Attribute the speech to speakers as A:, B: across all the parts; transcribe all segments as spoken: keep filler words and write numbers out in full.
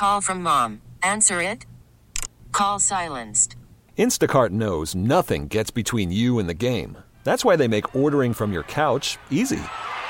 A: Call from mom. Answer it. Call silenced.
B: Instacart knows nothing gets between you and the game. That's why they make ordering from your couch easy.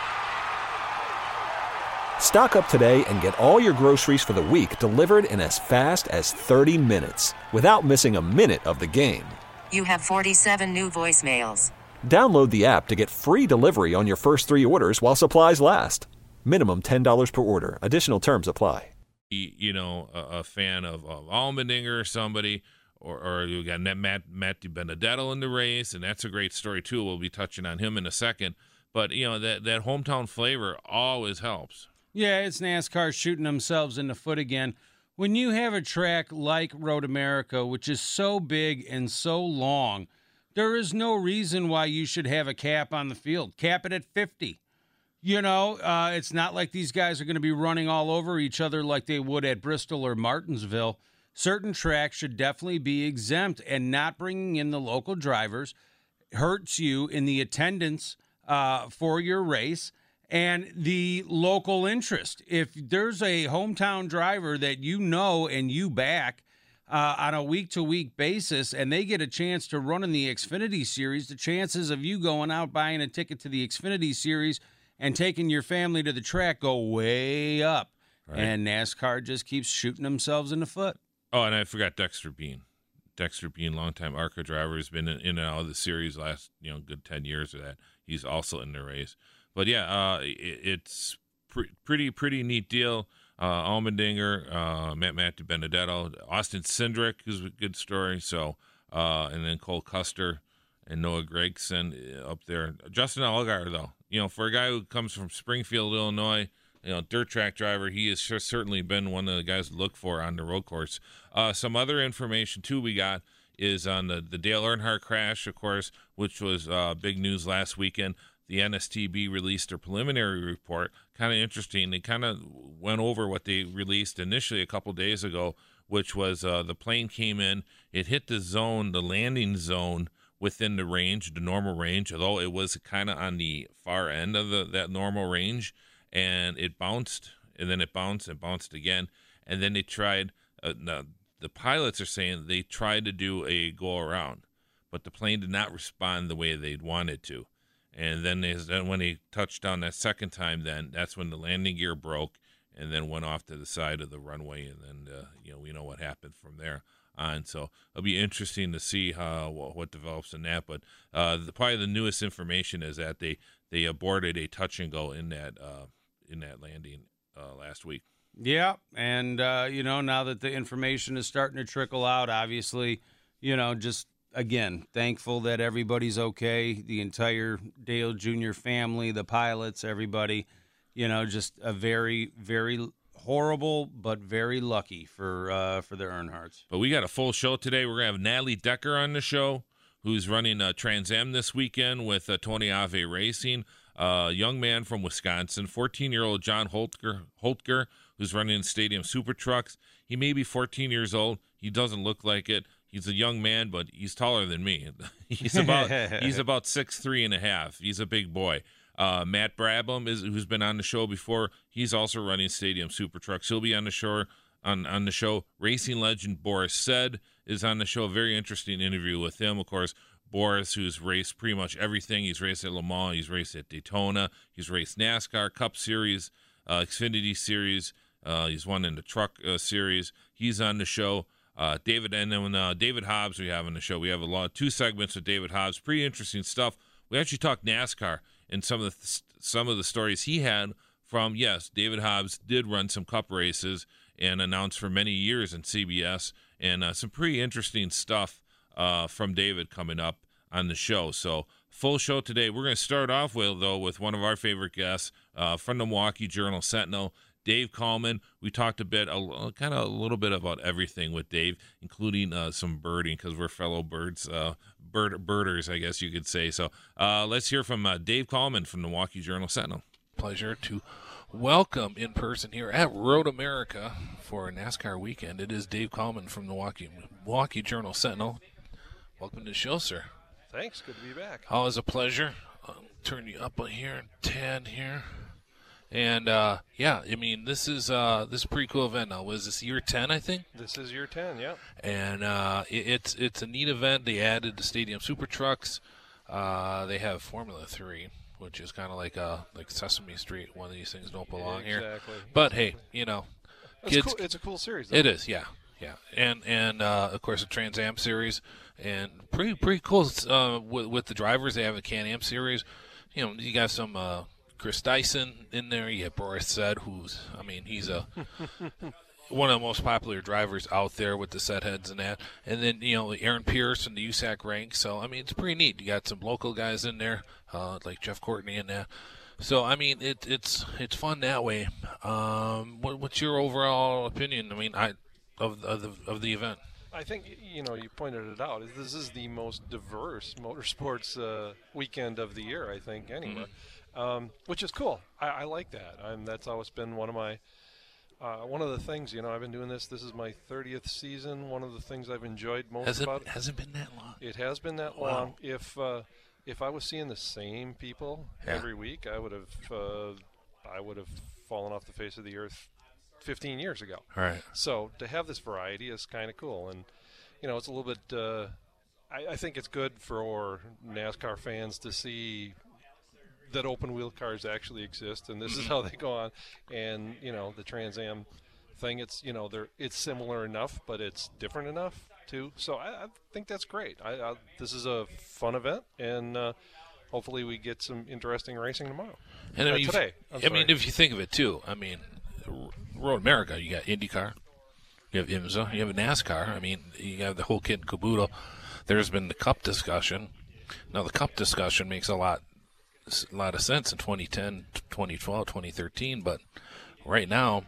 B: Stock up today and get all your groceries for the week delivered in as fast as thirty minutes without missing a minute of the game.
A: You have forty-seven new voicemails.
B: Download the app to get free delivery on your first three orders while supplies last. Minimum ten dollars per order. Additional terms apply.
C: You know, a, a fan of, of Allmendinger or somebody, or, or you got Matt, Matt DiBenedetto in the race, and that's a great story too. We'll be touching on him in a second. But, you know, that, that hometown flavor always helps.
D: Yeah, it's NASCAR shooting themselves in the foot again. When you have a track like Road America, which is so big and so long, there is no reason why you should have a cap on the field. Cap it at fifty. You know, uh, it's not like these guys are going to be running all over each other like they would at Bristol or Martinsville. Certain tracks should definitely be exempt, and not bringing in the local drivers hurts you in the attendance uh, for your race and the local interest. If there's a hometown driver that you know and you back uh, on a week-to-week basis and they get a chance to run in the Xfinity Series, the chances of you going out buying a ticket to the Xfinity Series and taking your family to the track go way up. Right. And NASCAR just keeps shooting themselves in the foot.
C: Oh, and I forgot Dexter Bean. Dexter Bean, longtime ARCA driver, has been in, in and out of the series last, you know, good ten years of that. He's also in the race. But, yeah, uh, it, it's pre- pretty, pretty neat deal. Uh, Allmendinger, uh, Matt, Matt DiBenedetto, Austin Cindric, who's a good story. So, uh, and then Cole Custer and Noah Gragson up there. Justin Allgaier, though, you know, for a guy who comes from Springfield, Illinois, you know, dirt track driver, he has sure certainly been one of the guys to look for on the road course. Uh, some other information, too, we got is on the, the Dale Earnhardt crash, of course, which was uh, big news last weekend. The N S T B released their preliminary report. Kind of interesting. They kind of went over what they released initially a couple days ago, which was uh, the plane came in, it hit the zone, the landing zone, within the range, the normal range, although it was kind of on the far end of the, that normal range, and it bounced, and then it bounced, and bounced again, and then they tried, uh, no, the pilots are saying they tried to do a go-around, but the plane did not respond the way they'd wanted to, and then, they, then when they touched down that second time, then that's when the landing gear broke, and then went off to the side of the runway, and then, uh, you know, we know what happened from there on. So it'll be interesting to see how what, what develops in that. But uh, the, probably the newest information is that they they aborted a touch and go in that uh, in that landing uh, last week.
D: Yeah, and uh, you know, now that the information is starting to trickle out, obviously, you know, just again thankful that everybody's okay. The entire Dale Junior family, the pilots, everybody, you know, just a very very horrible, but very lucky for uh, for the Earnhardts.
C: But we got a full show today. We're going to have Natalie Decker on the show, who's running uh, Trans Am this weekend with uh, Tony Ave Racing. A uh, young man from Wisconsin, fourteen-year-old John Holtger, Holtger, who's running Stadium Super Trucks. He may be fourteen years old. He doesn't look like it. He's a young man, but he's taller than me. he's about he's about six three and a half. He's a big boy. Uh, Matt Brabham, is who's been on the show before. He's also running Stadium Super Trucks. He'll be on the show. On, on the show, racing legend Boris Said is on the show. A very interesting interview with him. Of course, Boris, who's raced pretty much everything. He's raced at Le Mans. He's raced at Daytona. He's raced NASCAR, Cup Series, uh, Xfinity Series. Uh, he's won in the Truck uh, Series. He's on the show. Uh, David and then uh, David Hobbs we have on the show. We have a lot, two segments with David Hobbs. Pretty interesting stuff. We actually talked NASCAR and some of the some of the stories he had from, yes, David Hobbs did run some Cup races and announced for many years in C B S, and uh, some pretty interesting stuff uh, from David coming up on the show. So full show today. We're going to start off with, though, with one of our favorite guests uh, from the Milwaukee Journal-Sentinel, Dave Kallman. We talked a bit, a, kind of a little bit about everything with Dave, including uh, some birding, because we're fellow birds, uh, bird, birders, I guess you could say. So uh, let's hear from uh, Dave Kallman from the Milwaukee Journal-Sentinel.
E: Pleasure to welcome in person here at Road America for a NASCAR weekend. It is Dave Kallman from the Milwaukee, Milwaukee Journal-Sentinel. Welcome to the show, sir.
F: Thanks. Good to be back.
E: Always a pleasure. I'll turn you up on here, ten here. And uh, yeah, I mean, this is uh, this is a pretty cool event now. Was this year ten, I think?
F: This is year ten, yeah.
E: And uh, it, it's it's a neat event. They added the Stadium Super Trucks. Uh, they have Formula Three, which is kind of like uh like Sesame Street. One of these things don't belong
F: exactly.
E: here. But hey, you know,
F: it's
E: kids.
F: Cool. It's a cool series, though.
E: It is, yeah, yeah. And and uh, of course the Trans Am series, and pretty pretty cool uh, with with the drivers. They have a Can Am series. You know, you got some. Uh, Chris Dyson in there. You have Boris Said, who's, I mean, he's a one of the most popular drivers out there with the set heads and that. And then, you know, Aaron Pierce and the U S A C rank. So, I mean, it's pretty neat. You got some local guys in there, uh, like Jeff Courtney and that. So, I mean, it, it's it's fun that way. Um, what, what's your overall opinion? I mean, I of of the, of the event.
F: I think, you know, you pointed it out. This is the most diverse motorsports uh, weekend of the year, I think, anywhere. Mm-hmm. Um, which is cool. I, I like that. I'm, that's always been one of my uh, one of the things. You know, I've been doing this. This is my thirtieth season. One of the things I've enjoyed most
E: has it,
F: about it
E: hasn't been that long.
F: It has been that
E: wow.
F: long. If uh, if I was seeing the same people yeah. every week, I would have uh, I would have fallen off the face of the earth fifteen years ago.
E: All right.
F: So to have this variety is kind of cool, and you know, it's a little bit. Uh, I, I think it's good for NASCAR fans to see that open wheel cars actually exist, and this is how they go on. And you know, the Trans Am thing, it's you know, they're it's similar enough, but it's different enough too. So I, I think that's great. I, I this is a fun event, and uh, hopefully we get some interesting racing tomorrow.
E: And I
F: uh,
E: mean,
F: today,
E: I mean, if you think of it too, I mean, Road America, you got IndyCar, you have IMSA, you have NASCAR. I mean, you have the whole kit and caboodle. There's been the Cup discussion. Now the Cup discussion makes a lot. a lot of sense in twenty ten, twenty twelve, twenty thirteen, but right now,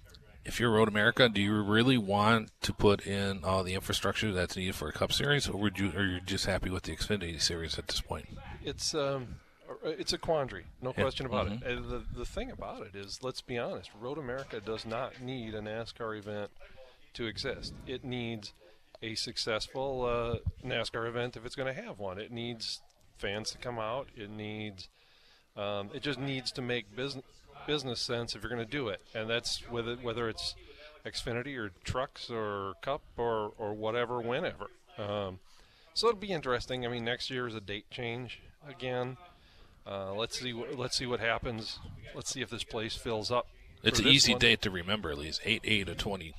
E: if you're Road America, do you really want to put in all the infrastructure that's needed for a Cup Series, or would you, are you just happy with the Xfinity Series at this point?
F: It's um, it's a quandary, no
E: yeah.
F: question about
E: mm-hmm.
F: it. And the the thing about it is, let's be honest, Road America does not need a NASCAR event to exist. It needs a successful uh, NASCAR event if it's going to have one. It needs fans to come out. It needs, um, it just needs to make business business sense if you're going to do it, and that's whether whether it's Xfinity or trucks or Cup or or whatever, whenever. Um, so it'll be interesting. I mean, next year is a date change again. Uh, let's see. Wh- let's see what happens. Let's see if this place fills up.
E: It's an easy one. Date to remember, at least eight eight of twenty.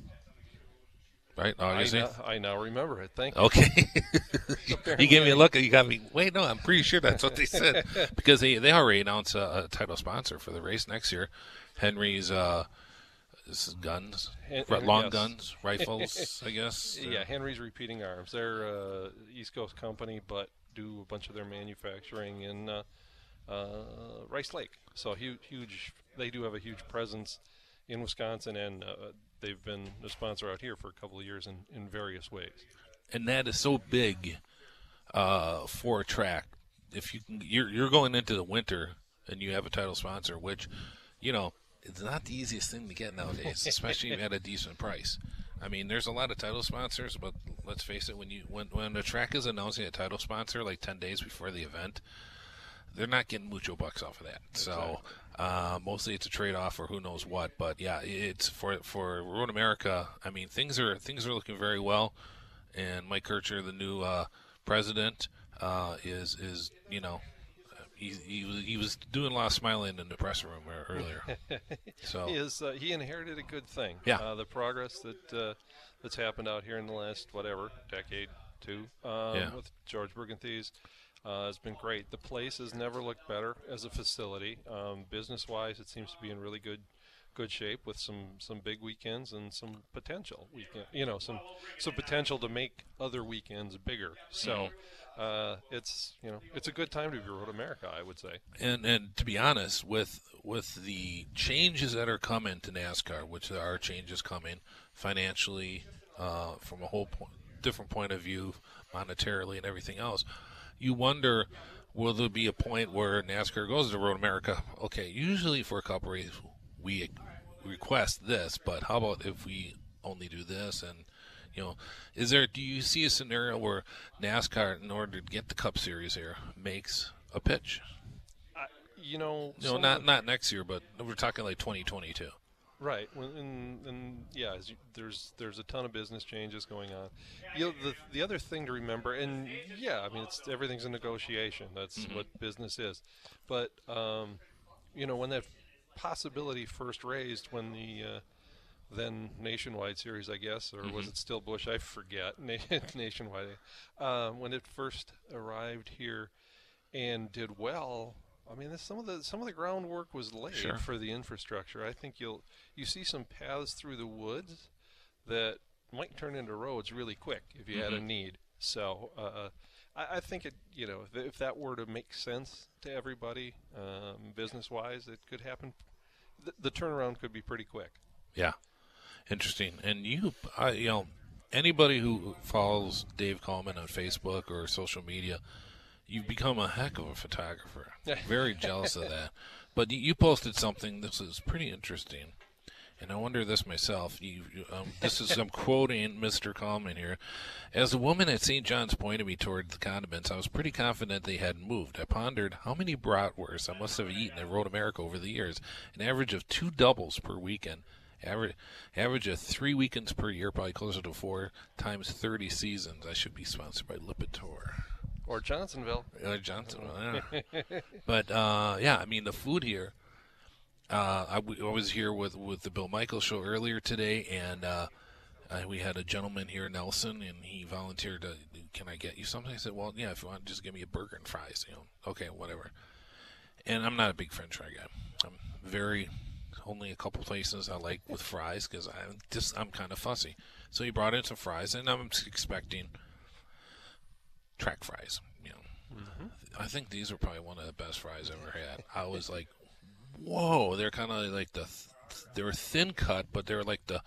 E: Right, August
F: I, now, I now remember it. Thank you.
E: Okay. You gave me a look. You got me. Wait, no, I'm pretty sure that's what they said because they they already announced a, a title sponsor for the race next year. Henry's uh, this is guns,
F: Hen-
E: long
F: yes.
E: guns, rifles, I guess.
F: Yeah, Henry's Repeating Arms. They're uh, East Coast company, but do a bunch of their manufacturing in uh, uh, Rice Lake. So huge, huge. They do have a huge presence in Wisconsin, and uh, they've been a sponsor out here for a couple of years in, in various ways.
E: And that is so big uh, for a track. If you can, you're you're going into the winter and you have a title sponsor, which, you know, it's not the easiest thing to get nowadays, especially at a decent price. I mean, there's a lot of title sponsors, but let's face it, when you when when a track is announcing a title sponsor like ten days before the event, they're not getting mucho bucks off of that.
F: Exactly.
E: So uh, mostly it's a trade-off or who knows what. But yeah, it's for for Road America. I mean, things are things are looking very well. And Mike Kircher, the new uh, president, uh, is is you know he he was he was doing a lot of smiling in the press room earlier. So
F: he is uh, he inherited a good thing.
E: Yeah,
F: uh, the progress that uh, that's happened out here in the last whatever decade, two, um,
E: yeah.
F: with George Burgenthes. Uh, has been great. The place has never looked better as a facility. Um, business-wise, it seems to be in really good, good shape with some, some big weekends and some potential weekend. You know, some some potential to make other weekends bigger. So, uh, it's you know it's a good time to be Road America, I would say.
E: And and to be honest, with with the changes that are coming to NASCAR, which there are changes coming financially, uh, from a whole po- different point of view, monetarily and everything else. You wonder, will there be a point where NASCAR goes to Road America? Okay, usually for a Cup race, we request this, but how about if we only do this? And, you know, is there, do you see a scenario where NASCAR, in order to get the Cup Series here, makes a pitch?
F: Uh, you know,
E: No,
F: some
E: not
F: of-
E: not next year, but we're talking like twenty twenty-two.
F: Right, when- and, and yeah, as you, there's there's a ton of business changes going on. You know, the the other thing to remember, and yeah, I mean, it's everything's a negotiation. That's
E: Mm-hmm.
F: what business is. But um, you know, when that possibility first raised, when the uh, then Nationwide series, I guess, or was
E: Mhm.
F: it still Bush? I forget. Na- Nationwide, uh, when it first arrived here and did well. I mean, this, some of the some of the groundwork was laid
E: Sure.
F: for the infrastructure. I think you'll you see some paths through the woods that might turn into roads really quick if you had a
E: Mhm.
F: need. So uh, I, I think it you know if, if that were to make sense to everybody um, business wise, it could happen. The, the turnaround could be pretty quick.
E: Yeah, interesting. And you, I, you know, anybody who follows Dave Coleman on Facebook or social media, you've become a heck of a photographer. Very jealous of that. But you, you posted something. This is pretty interesting, and I wonder this myself. You, you, um, this is I'm quoting Mister Coleman here. As a woman at Saint John's pointed me toward the condiments, I was pretty confident they hadn't moved. I pondered how many bratwursts I must have eaten at Road America over the years, an average of two doubles per weekend. Average, average of three weekends per year, probably closer to four times thirty seasons. I should be sponsored by Lipitor.
F: Or Johnsonville.
E: Uh, Johnson, yeah. But uh, yeah, I mean the food here. Uh, I, w- I was here with, with the Bill Michaels show earlier today, and uh, uh, we had a gentleman here, Nelson, and he volunteered to, can I get you something? I said, well, yeah, if you want, just give me a burger and fries. You know, okay, whatever. And I'm not a big French fry guy. I'm very only a couple places I like with fries because I'm just I'm kind of fussy. So he brought in some fries, and I'm expecting track fries. You know,
F: Mm-hmm.
E: I think these were probably one of the best fries I ever had. I was like, whoa, they're kind of like the th- they were thin cut, but they're like the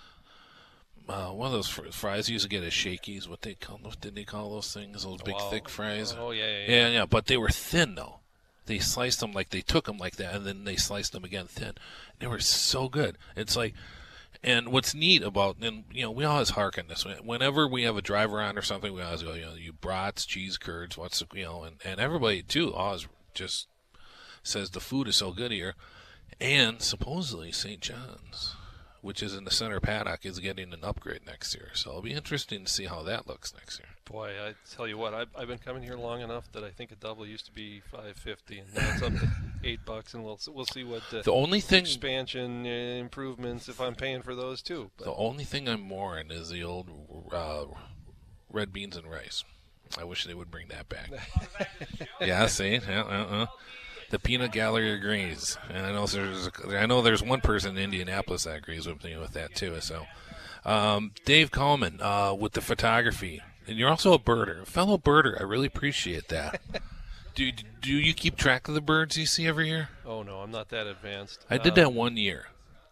E: uh, one of those fr- fries you used to get at Shakey's. What they call what did they call those things? Those big
F: Wow.
E: thick fries.
F: Oh yeah, yeah, yeah.
E: Yeah, yeah, but they were thin though. They sliced them like they took them like that, and then they sliced them again thin. They were so good. It's like, and what's neat about, and you know, we always harken this. Whenever we have a driver on or something, we always go, you know, you brats, cheese curds, what's the, you know, and, and everybody too always just says the food is so good here, and supposedly Saint John's, which is in the center paddock, is getting an upgrade next year. So it'll be interesting to see how that looks next year.
F: Boy, I tell you what, I've, I've been coming here long enough that I think a double used to be five fifty, and now it's up to eight bucks, and we'll we'll see what uh,
E: The only thing,
F: expansion uh, improvements if I'm paying for those too. But
E: the only thing I'm more in is the old uh, red beans and rice. I wish they would bring that back. Yeah, see, yeah, uh-uh. The peanut gallery agrees, and I know there's a, I know there's one person in Indianapolis that agrees with me with that too. So, um, Dave Coleman uh, with the photography, and you're also a birder, a fellow birder. I really appreciate that. do do you keep track of the birds you see every year?
F: oh no, I'm not that advanced.
E: I did
F: Um,
E: that one year,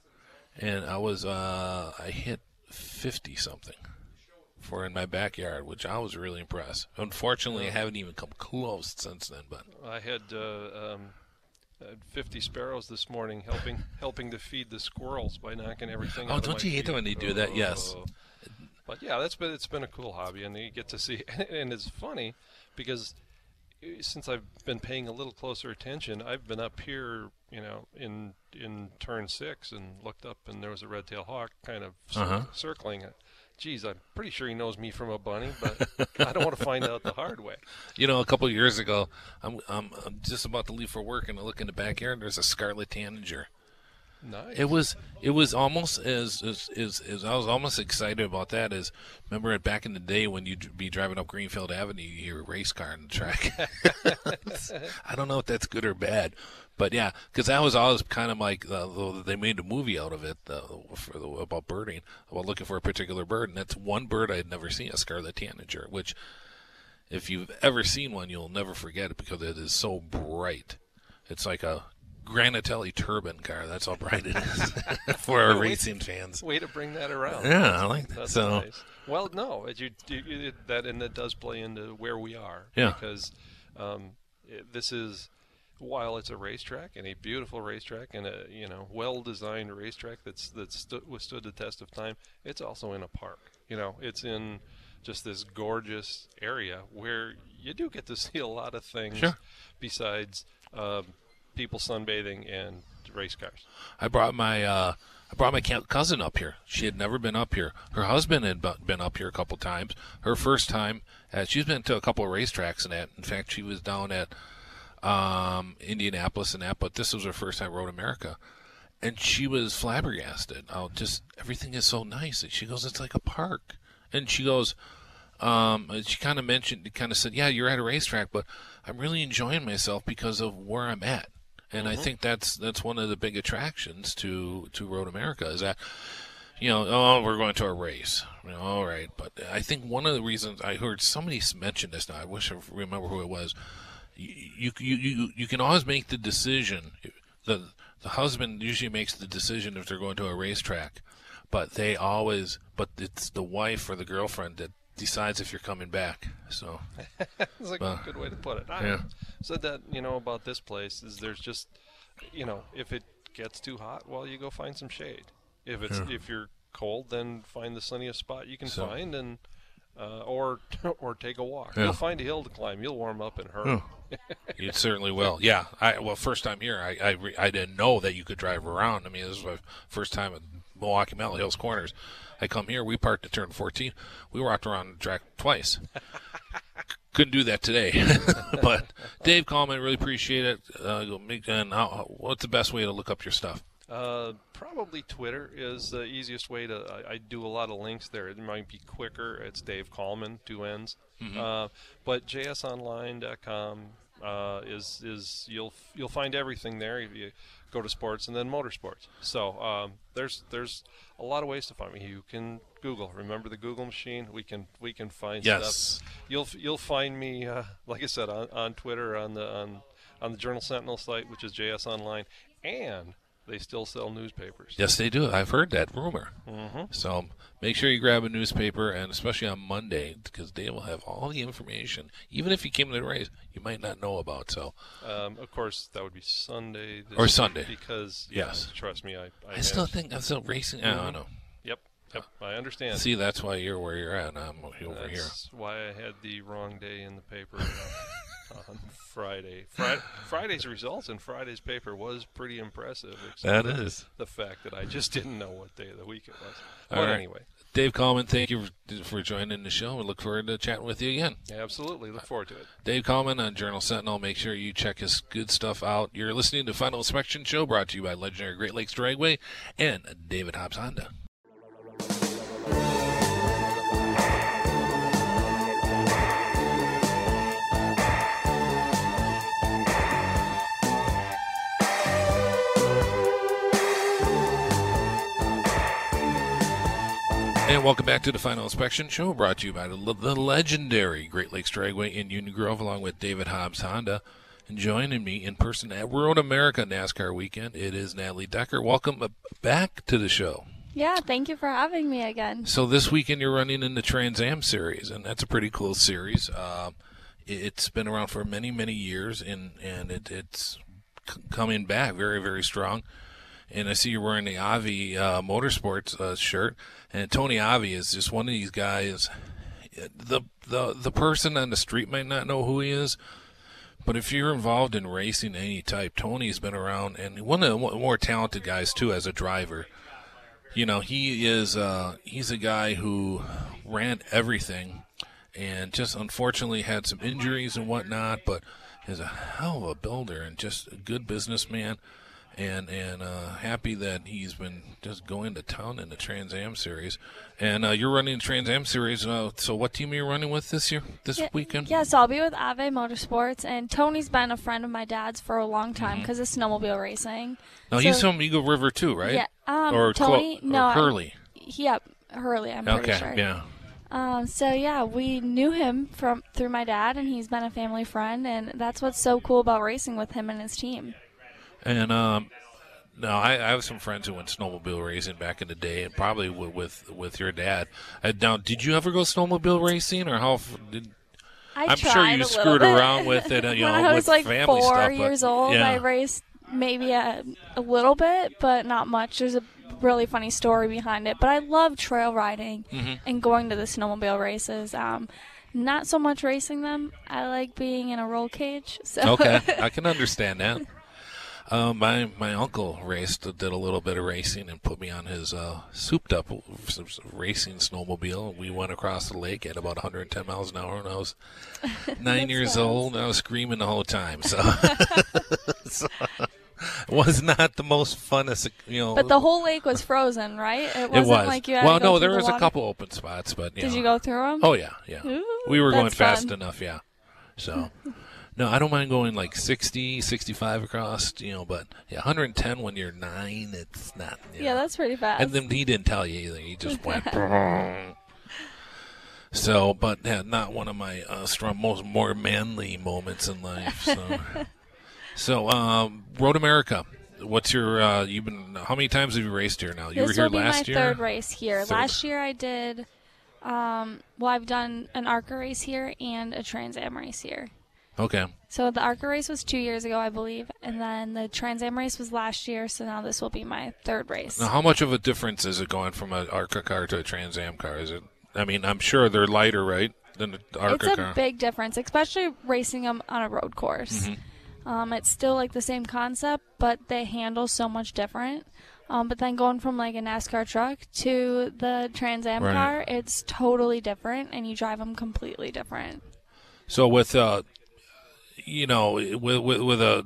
E: and I was uh, I hit fifty something for in my backyard, which I was really impressed. Unfortunately, I haven't even come close since then. But
F: I had uh, um, had fifty sparrows this morning, helping helping to feed the squirrels by knocking everything.
E: Oh,
F: out of
E: don't
F: my
E: you hate it
F: feet.
E: when they do that? Yes.
F: Oh. But yeah, that's been it's been a cool hobby, and you get to see, and it's funny because since I've been paying a little closer attention, I've been up here, you know, in in turn six, and looked up, and there was a red-tailed hawk kind of cir-
E: Uh-huh.
F: circling it. Geez, I'm pretty sure he knows me from a bunny, but I don't want to find out the hard way.
E: You know, a couple of years ago, I'm, I'm I'm just about to leave for work, and I look in the backyard, and there's a scarlet tanager.
F: Nice.
E: It was it was almost as as, as as I was almost excited about that as remember it back in the day when you'd be driving up Greenfield Avenue, you hear a race car on the track. I don't know if that's good or bad, but yeah, because that was always kind of like uh, they made a movie out of it uh, for the, about birding, about looking for a particular bird, and that's one bird I had never seen, a scarlet tanager, which if you've ever seen one, you'll never forget it because it is so bright. It's like a Granatelli turbine car. That's how bright it is for our
F: Way-
E: racing fans.
F: Way to bring that around.
E: Yeah, I like that.
F: That's
E: So,
F: nice. Well, no, it, you, you, you- that and that does play into where we are.
E: Yeah.
F: Because um, it, this is, while it's a racetrack and a beautiful racetrack and a you know well-designed racetrack that's that's stu- withstood the test of time, it's also in a park. You know, it's in just this gorgeous area where you do get to see a lot of things
E: Sure.
F: besides. Um, people sunbathing and race cars.
E: I brought my uh, I brought my cousin up here. She had never been up here. Her husband had been up here a couple times. Her first time, uh, she's been to a couple of racetracks and that. In fact, she was down at um, Indianapolis and that, but this was her first time Road America. And she was flabbergasted. Oh, just everything is so nice. And she goes, it's like a park. And she goes, um, she kind of mentioned, kind of said, yeah, you're at a racetrack, but I'm really enjoying myself because of where I'm at. And mm-hmm. I think that's that's one of the big attractions to, to Road America is that, you know, oh, we're going to a race. You know, all right. But I think one of the reasons I heard somebody mention this now, I wish I remember who it was. You you you, you can always make the decision. The the husband usually makes the decision if they're going to a racetrack, but they always but it's the wife or the girlfriend that decides if you're coming back. So
F: it's like
E: uh,
F: a good way to put it. I
E: yeah.
F: said that, you know, about this place is there's just, you know, if it gets too hot, well, you go find some shade. If it's
E: Yeah.
F: if you're cold, then find the sunniest spot you can
E: So-
F: find and uh, or or take a walk.
E: Yeah.
F: You'll find a hill to climb. You'll warm up in a hurry.
E: Oh. You certainly will. Yeah. I well, first time here, I I, re, I didn't know that you could drive around. I mean, this is my first time at Milwaukee Mountain Hills Corners. I come here. We parked at turn fourteen. We walked around the track twice. Couldn't do that today. But Dave Coleman, really appreciate it. Uh, go make, and how, what's the best way to look up your stuff?
F: Uh, probably Twitter is the easiest way to. I, I do a lot of links there. It might be quicker. It's Dave Coleman, two N's.
E: Mm-hmm.
F: Uh, but j s online dot com uh, is is you'll you'll find everything there. If you go to sports and then motorsports. So um, there's there's a lot of ways to find me. You can Google. Remember the Google machine? We can we can find
E: Yes.
F: stuff. You'll you'll find me uh, like I said on, on Twitter on the on on the Journal Sentinel site, which is J S Online, and they still sell newspapers.
E: Yes, they do. I've heard that rumor.
F: Mm-hmm.
E: So make sure you grab a newspaper, and especially on Monday, because they will have all the information. Even if you came to the race, you might not know about. So,
F: Um, of course, that would be Sunday. This
E: Or
F: week
E: Sunday.
F: Because,
E: Yes.
F: yeah, trust me, I I,
E: I still
F: have-
E: think I'm still racing. I don't know.
F: Yep, yep, I understand.
E: See, that's why you're where you're at. And I'm over here.
F: That's why I had the wrong day in the paper on Friday. Friday. Friday's results in Friday's paper was pretty impressive. except
E: That
F: for
E: is.
F: The fact that I just didn't know what day of the week it was.
E: All
F: But
E: right.
F: anyway,
E: Dave Coleman, thank you for, for joining the show. We look forward to chatting with you again.
F: absolutely. Look forward to it.
E: Dave Coleman on Journal Sentinel. Make sure you check his good stuff out. You're listening to Final Inspection Show, brought to you by Legendary Great Lakes Dragway and David Hobbs Honda. And welcome back to the Final Inspection Show, brought to you by the, the legendary Great Lakes Dragway in Union Grove, along with David Hobbs Honda. And joining me in person at Road America NASCAR Weekend, it is Natalie Decker. Welcome back to the show.
G: Yeah, thank you for having me again.
E: So this weekend you're running in the Trans Am Series, and that's a pretty cool series. Uh, it's been around for many, many years, and, and it, it's c- coming back very, very strong. And I see you're wearing the Avi uh, Motorsports uh, shirt. And Tony Avi is just one of these guys. The the the person on the street might not know who he is, but if you're involved in racing any type, Tony's been around, and one of the more talented guys too as a driver. You know, he is uh, he's a guy who ran everything, and just unfortunately had some injuries and whatnot, but is a hell of a builder and just a good businessman. And and uh, happy that he's been just going to town in the Trans Am Series. And uh, you're running the Trans Am Series. Uh, so what team are you running with this year, this
G: Yeah,
E: weekend?
G: Yeah, so I'll be with Ave Motorsports, and Tony's been a friend of my dad's for a long time because of snowmobile racing.
E: Now,
G: So-
E: he's from Eagle River too, right?
G: Yeah, um,
E: or
G: Tony,
E: Clo-
G: no,
E: or Hurley.
G: Yep, Hurley, I'm pretty
E: Okay,
G: sure.
E: yeah.
G: Um, so yeah, we knew him from through my dad, and he's been a family friend, and that's what's so cool about racing with him and his team.
E: And um, no, I, I have some friends who went snowmobile racing back in the day, and probably with with, with your dad. Uh, now, did you ever go snowmobile racing, or how f- did?
G: I
E: I'm sure
G: tried
E: you
G: a little
E: screwed
G: bit.
E: around with it, uh, you
G: when
E: know,
G: I was
E: with
G: like
E: family
G: four
E: stuff, but-
G: years old,
E: yeah.
G: I raced maybe a, a little bit, but not much. There's a really funny story behind it. But I love trail riding
E: Mm-hmm.
G: and going to the snowmobile races. Um, not so much racing them. I like being in a roll cage. So
E: Okay, I can understand that. Uh, my my uncle raced, did a little bit of racing, and put me on his uh, souped-up racing snowmobile. We went across the lake at about one hundred ten miles an hour when I was nine years
G: fun.
E: old. And I was screaming the whole time. So, so it was not the most funnest, you know.
G: But the whole lake was frozen, right? It wasn't
E: it was.
G: like you had
E: well,
G: to go
E: no,
G: through
E: there
G: the
E: was
G: water?
E: a couple open spots, but you
G: Did
E: know.
G: you go through them?
E: Oh yeah, yeah.
G: Ooh,
E: we were going
G: that's
E: fast
G: fun.
E: enough, yeah. So. No, I don't mind going like sixty, sixty-five across, you know, but yeah, one hundred ten when you're nine, it's not. You
G: Yeah,
E: know.
G: that's pretty fast.
E: And then he didn't tell you either. He just went. So, but yeah, not one of my uh, strong, most more manly moments in life. So, so um, Road America. What's your? Uh, you've been. How many times have you raced here now? You
G: this
E: were here
G: will be
E: last
G: my
E: year.
G: third race here.
E: Third.
G: Last year I did. Um, well, I've done an ARCA race here and a Trans Am race here.
E: Okay.
G: So the ARCA race was two years ago, I believe, and then the Trans Am race was last year. So now this will be my third race.
E: Now, how much of a difference is it going from an ARCA car to a Trans Am car? Is it? I mean, I'm sure they're lighter, right, than an ARCA
G: It's a
E: car.
G: big difference, especially racing them on a road course.
E: Mm-hmm.
G: Um, it's still like the same concept, but they handle so much different. Um, but then going from like a NASCAR truck to the Trans Am
E: Right.
G: car, it's totally different, and you drive them completely different.
E: So with uh, you know, with with, with a,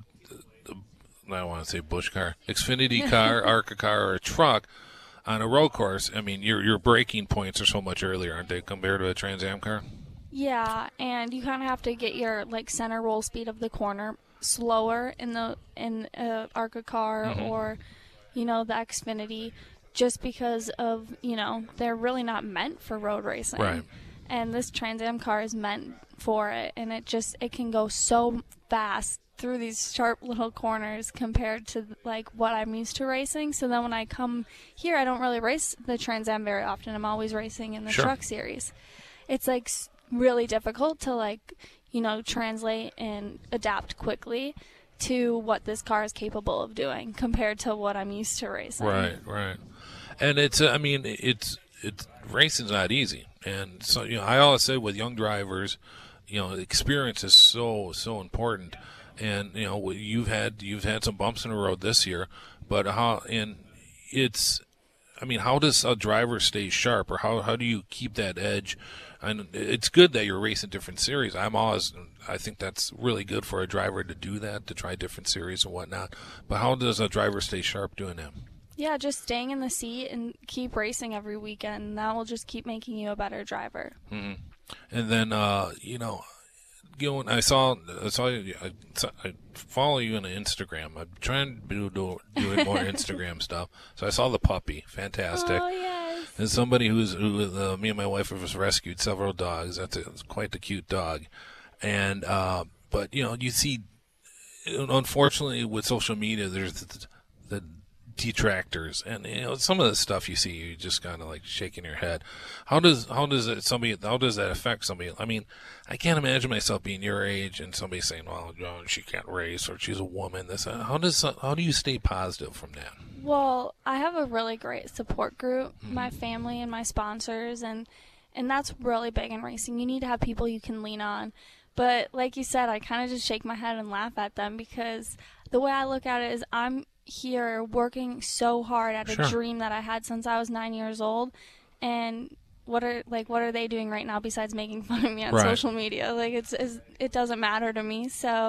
E: I don't want to say bush car, Xfinity car, ARCA car, or a truck on a road course, I mean, your your braking points are so much earlier, aren't they, compared to a Trans Am car?
G: Yeah, and you kind of have to get your like center roll speed of the corner slower in the in a ARCA car
E: Mm-hmm.
G: or, you know, the Xfinity, just because of, you know, they're really not meant for road racing.
E: Right.
G: And this Trans Am car is meant for it, and it just it can go so fast through these sharp little corners compared to like what I'm used to racing. So then when I come here, I don't really race the Trans Am very often. I'm always racing in the
E: Sure.
G: truck series. It's like s- really difficult to like, you know, translate and adapt quickly to what this car is capable of doing compared to what I'm used to racing.
E: Right, right. And it's, uh, I mean, it's it's racing's not easy, and so you know, I always say with young drivers, you know, experience is so so important. And you know, you've had you've had some bumps in the road this year, but how and it's, I mean, how does a driver stay sharp, or how how do you keep that edge? And it's good that you're racing different series. I'm always, I think that's really good for a driver to do that, to try different series and whatnot. But how does a driver stay sharp doing that?
G: Yeah, just staying in the seat and keep racing every weekend. That will just keep making you a better driver.
E: Mm-hmm. And then, uh, you know, you know, I saw, I saw you, I, I follow you on Instagram. I'm trying to do, do doing more Instagram stuff. So I saw the puppy, fantastic.
G: Oh, yes.
E: As somebody who's, who, uh, me and my wife have rescued several dogs. That's a, it's quite the cute dog. And, uh, but you know, you see, unfortunately, with social media, there's the, the detractors, and you know, some of the stuff you see, you just kind of like shaking your head. How does how does it somebody how does that affect somebody? I mean, I can't imagine myself being your age and somebody saying, "Well, you know, she can't race," or "She's a woman." This, how does how do you stay positive from that?
G: Well, I have a really great support group,
E: Mm-hmm.
G: my family and my sponsors, and and that's really big in racing. You need to have people you can lean on. But like you said, I kind of just shake my head and laugh at them, because the way I look at it is I'm here working so hard at a
E: Sure.
G: dream that I had since I was nine years old, and what are like what are they doing right now besides making fun of me on
E: Right.
G: social media? Like it's, it's it doesn't matter to me. So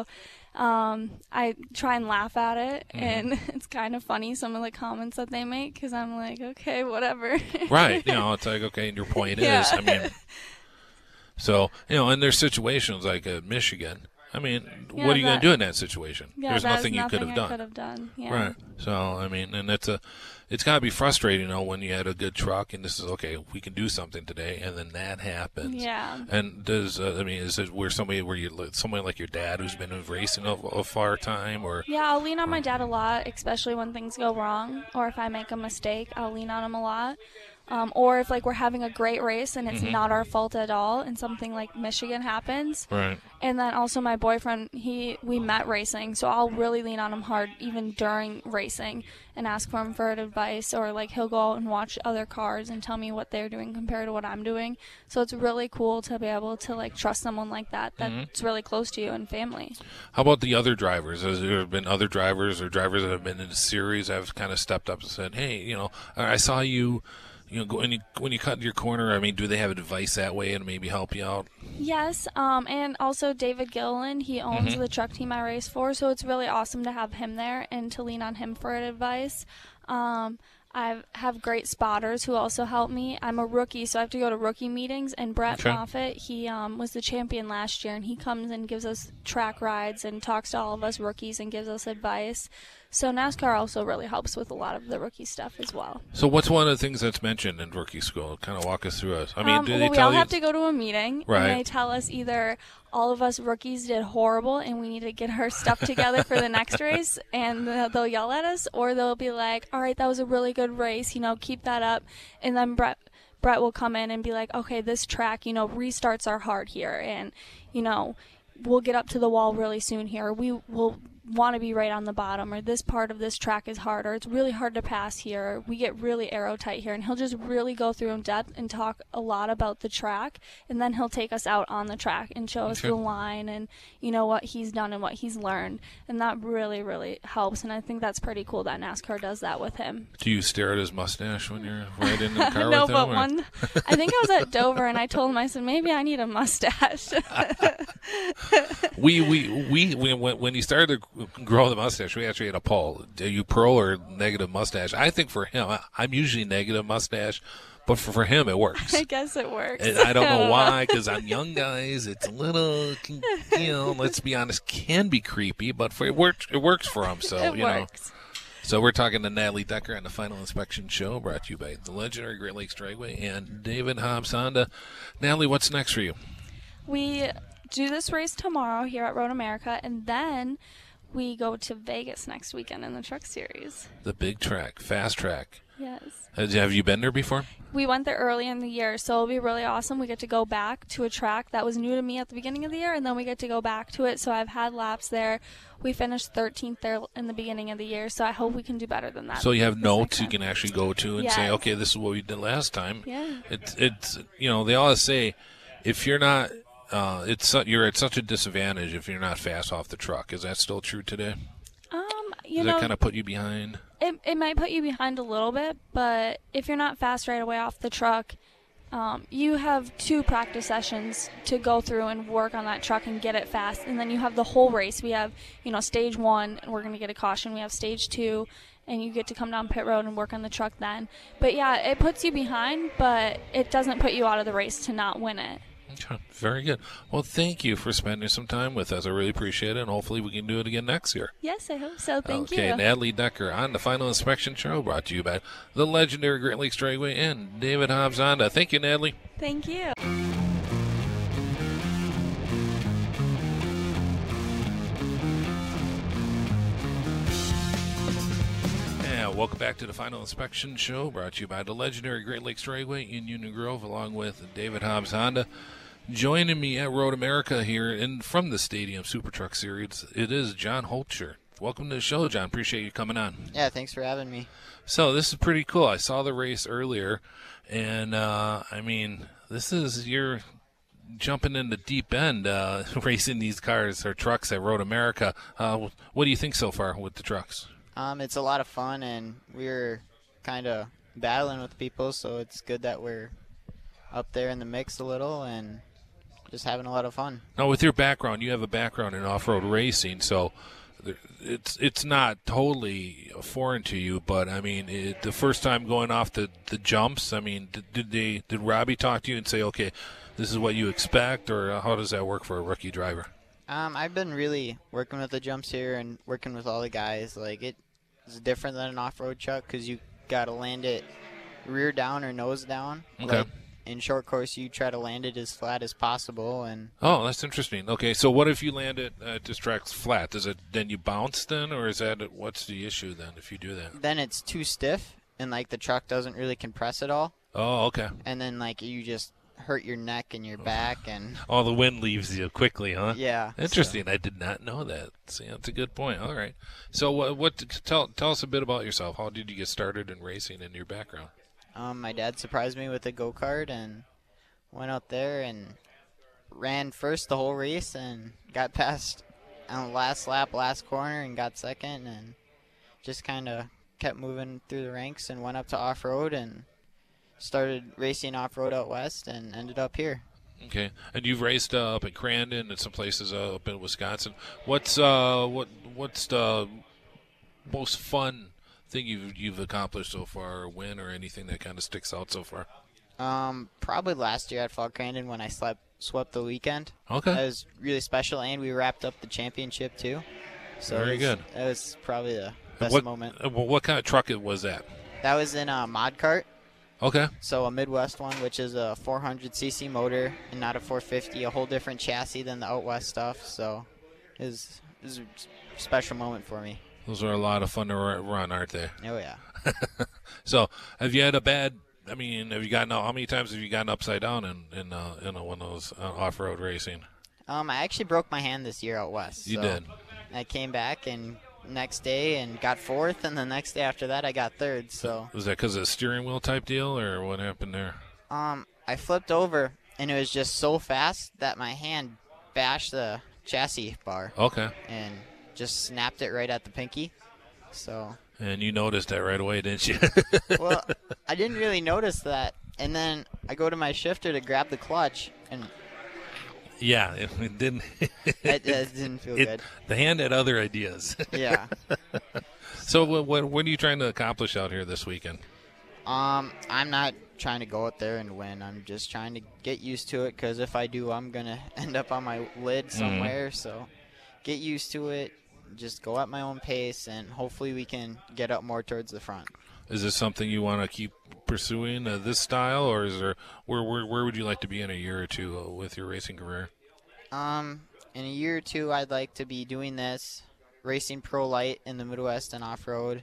G: um, I try and laugh at it,
E: Mm-hmm.
G: and it's kind of funny some of the comments that they make, because I'm like, okay, whatever.
E: Right. You know, it's like, okay, and your point
G: Yeah.
E: is, I mean, so, you know, and there's situations like uh, Michigan. I mean,
G: Yeah,
E: what are you going
G: that-
E: to do in that situation?
G: Yeah,
E: There's
G: that is
E: nothing you could
G: nothing
E: have
G: I
E: done.
G: could have done. Yeah.
E: Right. So, I mean, and it's a, it's got to be frustrating, you know, when you had a good truck and this is, okay, we can do something today, and then that happens.
G: Yeah.
E: And does, uh, I mean, is it where somebody, where you, somebody like your dad who's been racing a, a far time, or?
G: Yeah, I'll lean on my dad a lot, especially when things go wrong or if I make a mistake. I'll lean on him a lot. Um, or if like we're having a great race and it's
E: Mhm.
G: not our fault at all, and something like Michigan happens.
E: Right.
G: And then also my boyfriend, he we met racing, so I'll really lean on him hard even during racing and ask for him for advice, or like he'll go out and watch other cars and tell me what they're doing compared to what I'm doing. So it's really cool to be able to like trust someone like that that's
E: Mhm.
G: really close to you and family.
E: How about the other drivers? Has there been other drivers or drivers that have been in the series that have kind of stepped up and said, "Hey, you know, I saw you, you know, go- when you when you cut your corner." I mean, do they have advice that way and maybe help you out?
G: Yes, um, and also David Gilliland, he owns
E: Mhm.
G: the truck team I race for, so it's really awesome to have him there and to lean on him for advice. Um, I have great spotters who also help me. I'm a rookie, so I have to go to rookie meetings, and Brett
E: Okay.
G: Moffitt, he um, was the champion last year, and he comes and gives us track rides and talks to all of us rookies and gives us advice. So NASCAR also really helps with a lot of the rookie stuff as well.
E: So, what's one of the things that's mentioned in rookie school? Kind of walk us through it. I mean,
G: um,
E: do
G: well,
E: they
G: we
E: tell
G: all
E: you?
G: have to go to a meeting,
E: Right.
G: and they tell us either all of us rookies did horrible and we need to get our stuff together for the next race, and they'll they'll yell at us, or they'll be like, all right, that was a really good race, you know, keep that up. And then Brett, Brett will come in and be like, okay, this track, you know, restarts are hard here, and, you know, we'll get up to the wall really soon here. We will want to be right on the bottom, or this part of this track is harder. It's really hard to pass here. We get really aero tight here, and he'll just really go through in depth and talk a lot about the track, and then he'll take us out on the track and show us
E: Okay.
G: the line and, you know, what he's done and what he's learned, and that really, really helps, and I think that's pretty cool that NASCAR does that with him.
E: Do you stare at his mustache when you're riding in the car
G: No,
E: with him?
G: but
E: or-
G: one, I think I was at Dover, and I told him, I said, maybe I need a mustache.
E: we, we, we, we, when, when he started to grow the mustache, we actually had a poll. Are you pro or negative mustache? I think for him, I- I'm usually negative mustache, but for, for him, it works.
G: I guess it works.
E: And I don't know why, because on young guys, it's a little, you know, let's be honest, can be creepy, but for, it works. It works for him. So
G: it
E: you
G: works.
E: know. So we're talking to Natalie Decker on the Final Inspection Show, brought to you by the legendary Great Lakes Dragway and David Hobbs Honda. Natalie, what's next for you?
G: We do this race tomorrow here at Road America, and then we go to Vegas next weekend in the Truck Series.
E: The big track, fast track.
G: Yes.
E: Has- Have you been there before?
G: We went there early in the year, so it'll be really awesome. We get to go back to a track that was new to me at the beginning of the year, and then we get to go back to it. So I've had laps there. We finished thirteenth there in the beginning of the year, so I hope we can do better than that.
E: So you have
G: this
E: notes
G: next
E: you
G: time.
E: can actually go to and say,
G: Yes.
E: okay, this is what we did last time.
G: Yeah.
E: It's, it's you know, they always say if you're not, uh, it's su- you're at such a disadvantage if you're not fast off the truck. Is that still true today?
G: Um, you
E: Does
G: know,
E: that kind of put you behind?
G: It, it might put you behind a little bit, but if you're not fast right away off the truck, um, you have two practice sessions to go through and work on that truck and get it fast. And then you have the whole race. We have, you know, stage one, and we're going to get a caution. We have stage two, and you get to come down pit road and work on the truck then. But, yeah, it puts you behind, but it doesn't put you out of the race to not win it.
E: Okay, very good. Well, thank you for spending some time with us. I really appreciate it, and hopefully we can do it again next year.
G: Yes, I hope so. Thank
E: okay,
G: you.
E: Natalie Decker on the Final Inspection Show, brought to you by the legendary Great Lakes Dragway and David Hobbs Honda. Thank you, Natalie.
G: Thank you.
E: Yeah, welcome back to the Final Inspection Show, brought to you by the legendary Great Lakes Dragway in Union Grove, along with David Hobbs Honda. Joining me at Road America here and from the Stadium Super Truck Series, it is John Holtscher. Welcome to the show, John. Appreciate you coming on.
H: Yeah, thanks for having me.
E: So this is pretty cool. I saw the race earlier, and uh, I mean, this is you're jumping in the deep end, uh, racing these cars or trucks at Road America. Uh, what do you think so far with the trucks?
H: Um, it's a lot of fun, and we're kind of battling with people, so it's good that we're up there in the mix a little and just having a lot of fun.
E: Now, with your background, you have a background in off-road racing, so it's it's not totally foreign to you. But I mean, it, the first time going off the, the jumps, I mean, did, did they did Robbie talk to you and say, okay, this is what you expect, or how does that work for a rookie driver?
H: Um, I've been really working with the jumps here and working with all the guys. Like, it is different than an off-road truck because you got to land it rear down or nose down.
E: Okay.
H: Like, in short course, you try to land it as flat as possible. And
E: Oh, that's interesting. Okay, so what if you land it at this track's flat? Does it then you bounce then, or is that what's the issue then if you do that?
H: then it's too stiff, and like the truck doesn't really compress at all.
E: Oh, okay.
H: And then like you just hurt your neck and your back and
E: All the wind leaves you quickly, huh?
H: yeah.
E: Interesting. So. I did not know that. See, that's a good point. All right. So, what? what tell tell us a bit about yourself. How did you get started in racing and your background?
H: Um, my dad surprised me with a go kart and went out there and ran first the whole race and got past on the last lap, last corner, and got second, and just kind of kept moving through the ranks and went up to off road and started racing off road out west and ended up here.
E: Okay, and you've raced uh, up in Crandon and some places uh, up in Wisconsin. What's uh what what's the most fun thing you've you've accomplished so far, or win, or anything that kind of sticks out so far?
H: Um, probably last year at Fall Crandon when I slept, swept the weekend.
E: Okay,
H: that was really special, and we wrapped up the championship too. So
E: very
H: it was,
E: good.
H: That was probably the best
E: what,
H: moment.
E: Uh, well, what kind of truck it was that?
H: That was in a mod cart.
E: Okay.
H: So a Midwest one, which is a four hundred c c motor and not a four fifty, a whole different chassis than the out west stuff. So it was, it was a special moment for me.
E: Those are a lot of fun to run, aren't they?
H: Oh, yeah.
E: So have you had a bad, I mean, have you gotten, how many times have you gotten upside down in, in, uh, in a, one of those uh, off-road racing?
H: Um, I actually broke my hand this year out west.
E: You
H: so
E: did?
H: I came back and next day and got fourth, and the next day after that I got third. So
E: was that because of a steering wheel type deal, or what happened there?
H: Um, I flipped over, and it was just so fast that my hand bashed the chassis bar.
E: Okay.
H: And just snapped it right at the pinky. So.
E: And you noticed that right away, didn't you?
H: Well, I didn't really notice that, and then I go to my shifter to grab the clutch, and.
E: Yeah, it, it didn't.
H: it, it didn't feel
E: it,
H: good.
E: The hand had other ideas.
H: Yeah.
E: So what, what what are you trying to accomplish out here this weekend?
H: Um, I'm not trying to go out there and win. I'm just trying to get used to it, because if I do, I'm gonna end up on my lid somewhere. Mm-hmm. So, get used to it. Just go at my own pace, and hopefully we can get up more towards the front.
E: Is this something you want to keep pursuing, uh, this style, or is there where, where where would you like to be in a year or two uh, with your racing career?
H: Um, in a year or two, I'd like to be doing this, racing pro light in the Midwest and off road,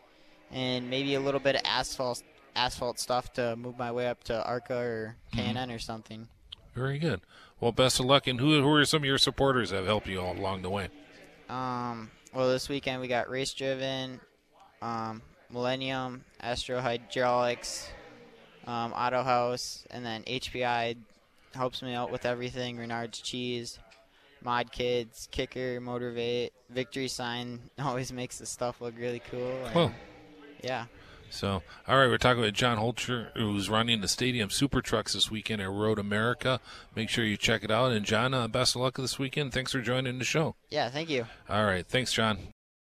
H: and maybe a little bit of asphalt asphalt stuff to move my way up to ARCA or K and N mm-hmm. or something.
E: Very good. Well, best of luck. And who who are some of your supporters that have helped you all along the way?
H: Um, well, this weekend we got Race Driven, um, Millennium, Astro Hydraulics, um, Auto House, and then H P I helps me out with everything. Renard's Cheese, Mod Kids, Kicker, Motivate, Victory Sign always makes the stuff look really cool. And,
E: cool.
H: Yeah.
E: So, all right, we're talking about John Holcher, who's running the Stadium Super Trucks this weekend at Road America. Make sure you check it out. And, John, uh, best of luck this weekend. Thanks for joining the show.
H: Yeah, thank you.
E: All right, thanks, John.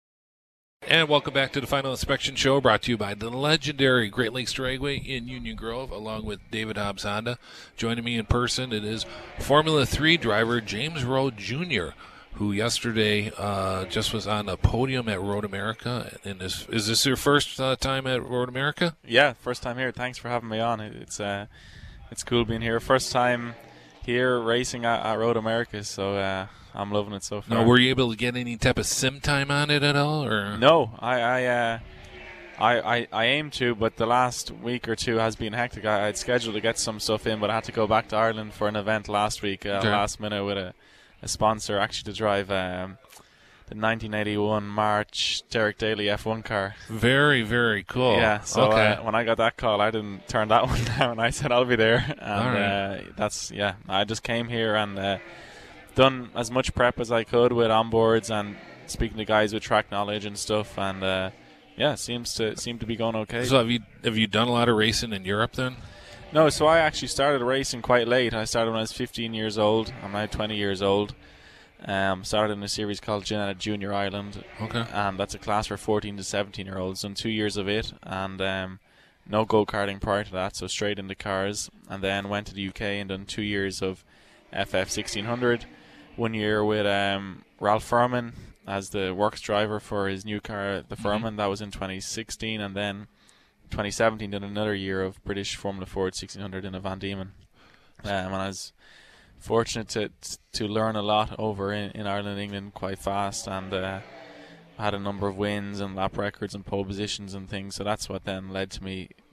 E: And welcome back to the Final Inspection Show, brought to you by the legendary Great Lakes Dragway in Union Grove, along with David Hobbs Honda. Joining me in person, it is Formula three driver James Rowe Junior, who yesterday uh, just was on the podium at Road America. And is, is this your first uh, time at Road America?
I: Yeah, first time here. Thanks for having me on. It's uh, it's cool being here. First time here racing at, at Road America, so uh, I'm loving it so far.
E: Now, were you able to get any type of sim time on it at all? Or
I: no, I I, uh, I I I aim to, but the last week or two has been hectic. I had scheduled to get some stuff in, but I had to go back to Ireland for an event last week, uh, okay. last minute with a. a sponsor actually to drive um, the nineteen eighty-one March Derek Daly F one car.
E: Very, very cool.
I: Yeah, so
E: okay.
I: uh, when I got that call, I didn't turn that one down. I said I'll be there. And
E: right.
I: uh, that's, yeah, I just came here and uh, done as much prep as I could with onboards and speaking to guys with track knowledge and stuff. And uh, yeah, seems to seem to be going okay.
E: So have you have you done a lot of racing in Europe then?
I: No, so I actually started racing quite late. I started when I was fifteen years old. I'm now twenty years old. Um, started in a series called Ginetta Junior Ireland.
E: Okay.
I: And that's a class for fourteen to seventeen year olds. Done two years of it, and um, no go-karting prior to that, so straight into cars. And then went to the U K and done two years of F F sixteen hundred. One year with um, Ralph Furman as the works driver for his new car, the Furman. Mm-hmm. That was in twenty sixteen, and then twenty seventeen did another year of British Formula Ford sixteen hundred in a Van Diemen. Um, and I was fortunate to to learn a lot over in, in Ireland and England quite fast, and uh, had a number of wins and lap records and pole positions and things. So that's what then led to me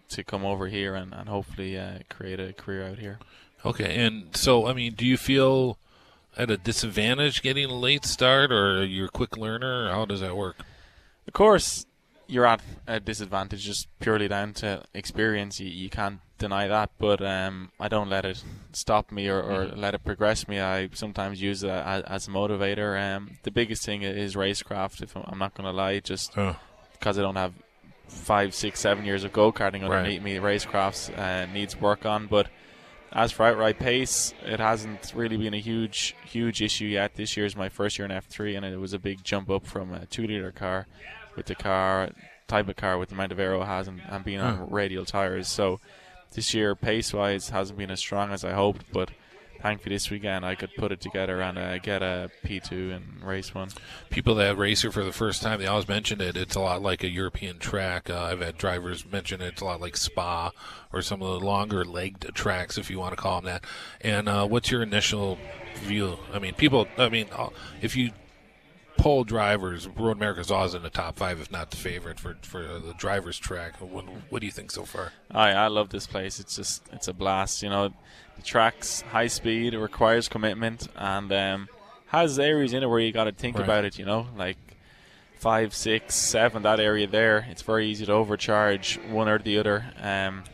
I: to come over here and, and hopefully uh, create a career out here.
E: Okay, and so, I mean, do you feel at a disadvantage getting a late start, or you're a quick learner, or how does that work?
I: Of course, you're at a disadvantage just purely down to experience. You, you can't deny that, but um, I don't let it stop me or, or mm-hmm. let it progress me. I sometimes use it as, as a motivator. Um, the biggest thing is racecraft, if I'm, I'm not going to lie, just
E: huh.
I: because I don't have five, six, seven years of go-karting underneath
E: right.
I: me, racecrafts uh, needs work on, but as for outright pace, it hasn't really been a huge, huge issue yet. This year's my first year in F three, and it was a big jump up from a two-litre car with the car type of car with the amount of aero it has and, and being on radial tyres. So this year, pace-wise, hasn't been as strong as I hoped, but thankfully this weekend I could put it together and uh, get a P two and race one.
E: People that race here for the first time, they always mention it. It's a lot like a European track. Uh, I've had drivers mention it. It's a lot like Spa or some of the longer-legged tracks, if you want to call them that. And uh, what's your initial view? I mean, people, I mean, if you poll drivers, Road America is always in the top five, if not the favorite for for the drivers' track. What, what do you think so far?
I: I I love this place. It's just it's a blast. You know, the track's high speed. It requires commitment and um, has areas in it where you got to think
E: right.
I: about it. You know, like five, six, seven. That area there, it's very easy to overcharge one or the other. Um,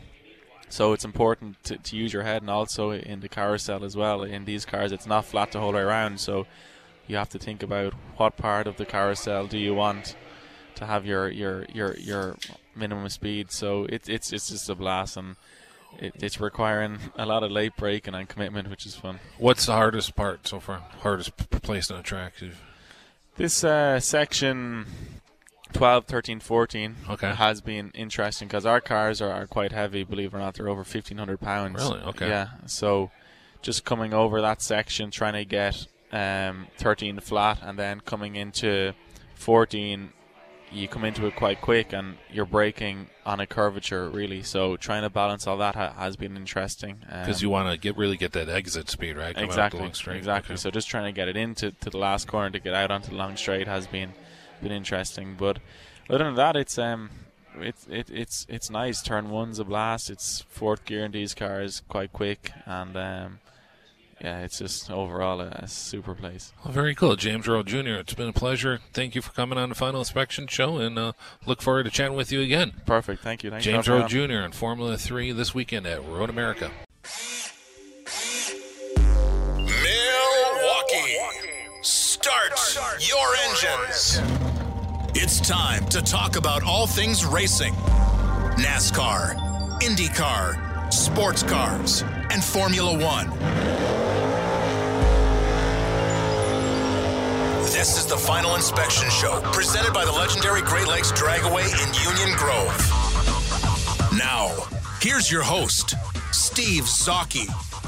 I: so it's important to, to use your head, and also in the carousel as well. In these cars, it's not flat the whole way around. So you have to think about what part of the carousel do you want to have your your your, your minimum speed. So it, it's it's just a blast, and it, it's requiring a lot of late braking and commitment, which is fun.
E: What's the hardest part so far? Hardest p- place on the track?
I: This uh, section twelve, thirteen, fourteen
E: okay.
I: has been interesting because our cars are, are quite heavy, believe it or not. They're over fifteen hundred pounds.
E: Really? Okay.
I: Yeah. So just coming over that section, trying to get Um, thirteen flat, and then coming into fourteen, you come into it quite quick and you're braking on a curvature really, so trying to balance all that ha- has been interesting
E: because
I: um,
E: you want to get really get that exit speed right. Come
I: exactly
E: out the long straight.
I: exactly
E: okay.
I: So just trying to get it into to the last corner to get out onto the long straight has been been interesting, but other than that it's um it's it, it's it's nice. Turn one's a blast. It's fourth gear in these cars, quite quick, and um yeah, it's just overall a, a super place.
E: Well, very cool. James Rowe Junior, it's been a pleasure. Thank you for coming on the Final Inspection Show, and uh, look forward to chatting with you again.
I: Perfect. Thank you. Thanks
E: James
I: for
E: Rowe Junior in Formula three this weekend at Road America.
J: Milwaukee, start your engines. It's time to talk about all things racing. NASCAR, IndyCar, sports cars, and Formula One. This is the Final Inspection Show, presented by the legendary Great Lakes Dragaway in Union Grove. Now, here's your host, Steve Zocchi.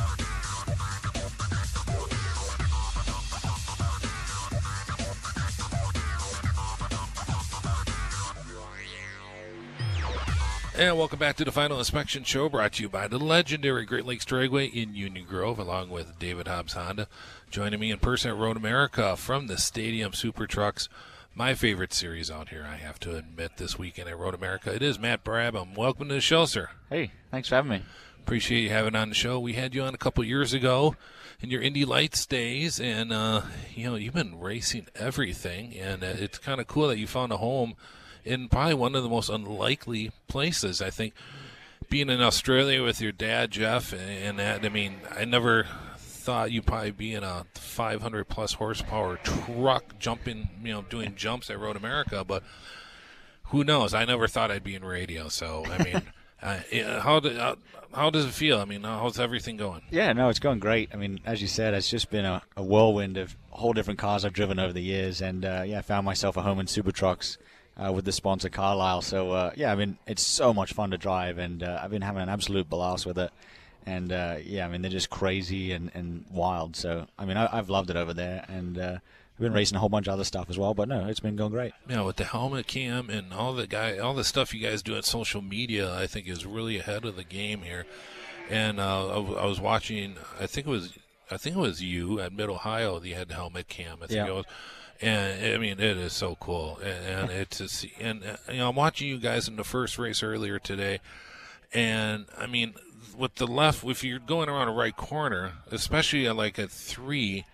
E: And welcome back to the Final Inspection Show, brought to you by the legendary Great Lakes Dragway in Union Grove, along with David Hobbs Honda. Joining me in person at Road America from the Stadium Super Trucks, my favorite series out here, I have to admit, this weekend at Road America. It is Matt Brabham. Welcome to the show, sir.
K: Hey, thanks for having me.
E: Appreciate you having on the show. We had you on a couple years ago in your Indy Lights days, and uh, you know, you've been racing everything, and uh, it's kind of cool that you found a home in probably one of the most unlikely places. I think being in Australia with your dad, Jeff, and that, I mean, I never thought you'd probably be in a five hundred plus horsepower truck jumping, you know, doing jumps at Road America, but who knows? I never thought I'd be in radio. So, I mean, uh, how, do, uh, how does it feel? I mean, how's everything going?
K: Yeah, no, it's going great. I mean, as you said, it's just been a, a whirlwind of whole different cars I've driven over the years, and uh, yeah, I found myself a home in Super Trucks. Uh, with the sponsor Carlisle. So, uh, yeah, I mean, it's so much fun to drive, and uh, I've been having an absolute blast with it. And, uh, yeah, I mean, they're just crazy and, and wild. So, I mean, I, I've loved it over there, and uh, I've been racing a whole bunch of other stuff as well. But, no, it's been going great.
E: Yeah, with the helmet cam and all the guy, all the stuff you guys do at social media, I think is really ahead of the game here. And uh, I, w- I was watching, I think it was I think it was you at Mid-Ohio that you had the helmet cam. I think
K: yeah.
E: it was. And I mean, it is so cool, and, and it's just, and uh, you know, I'm watching you guys in the first race earlier today, And I mean, with the left, if you're going around a right corner, especially at like at three,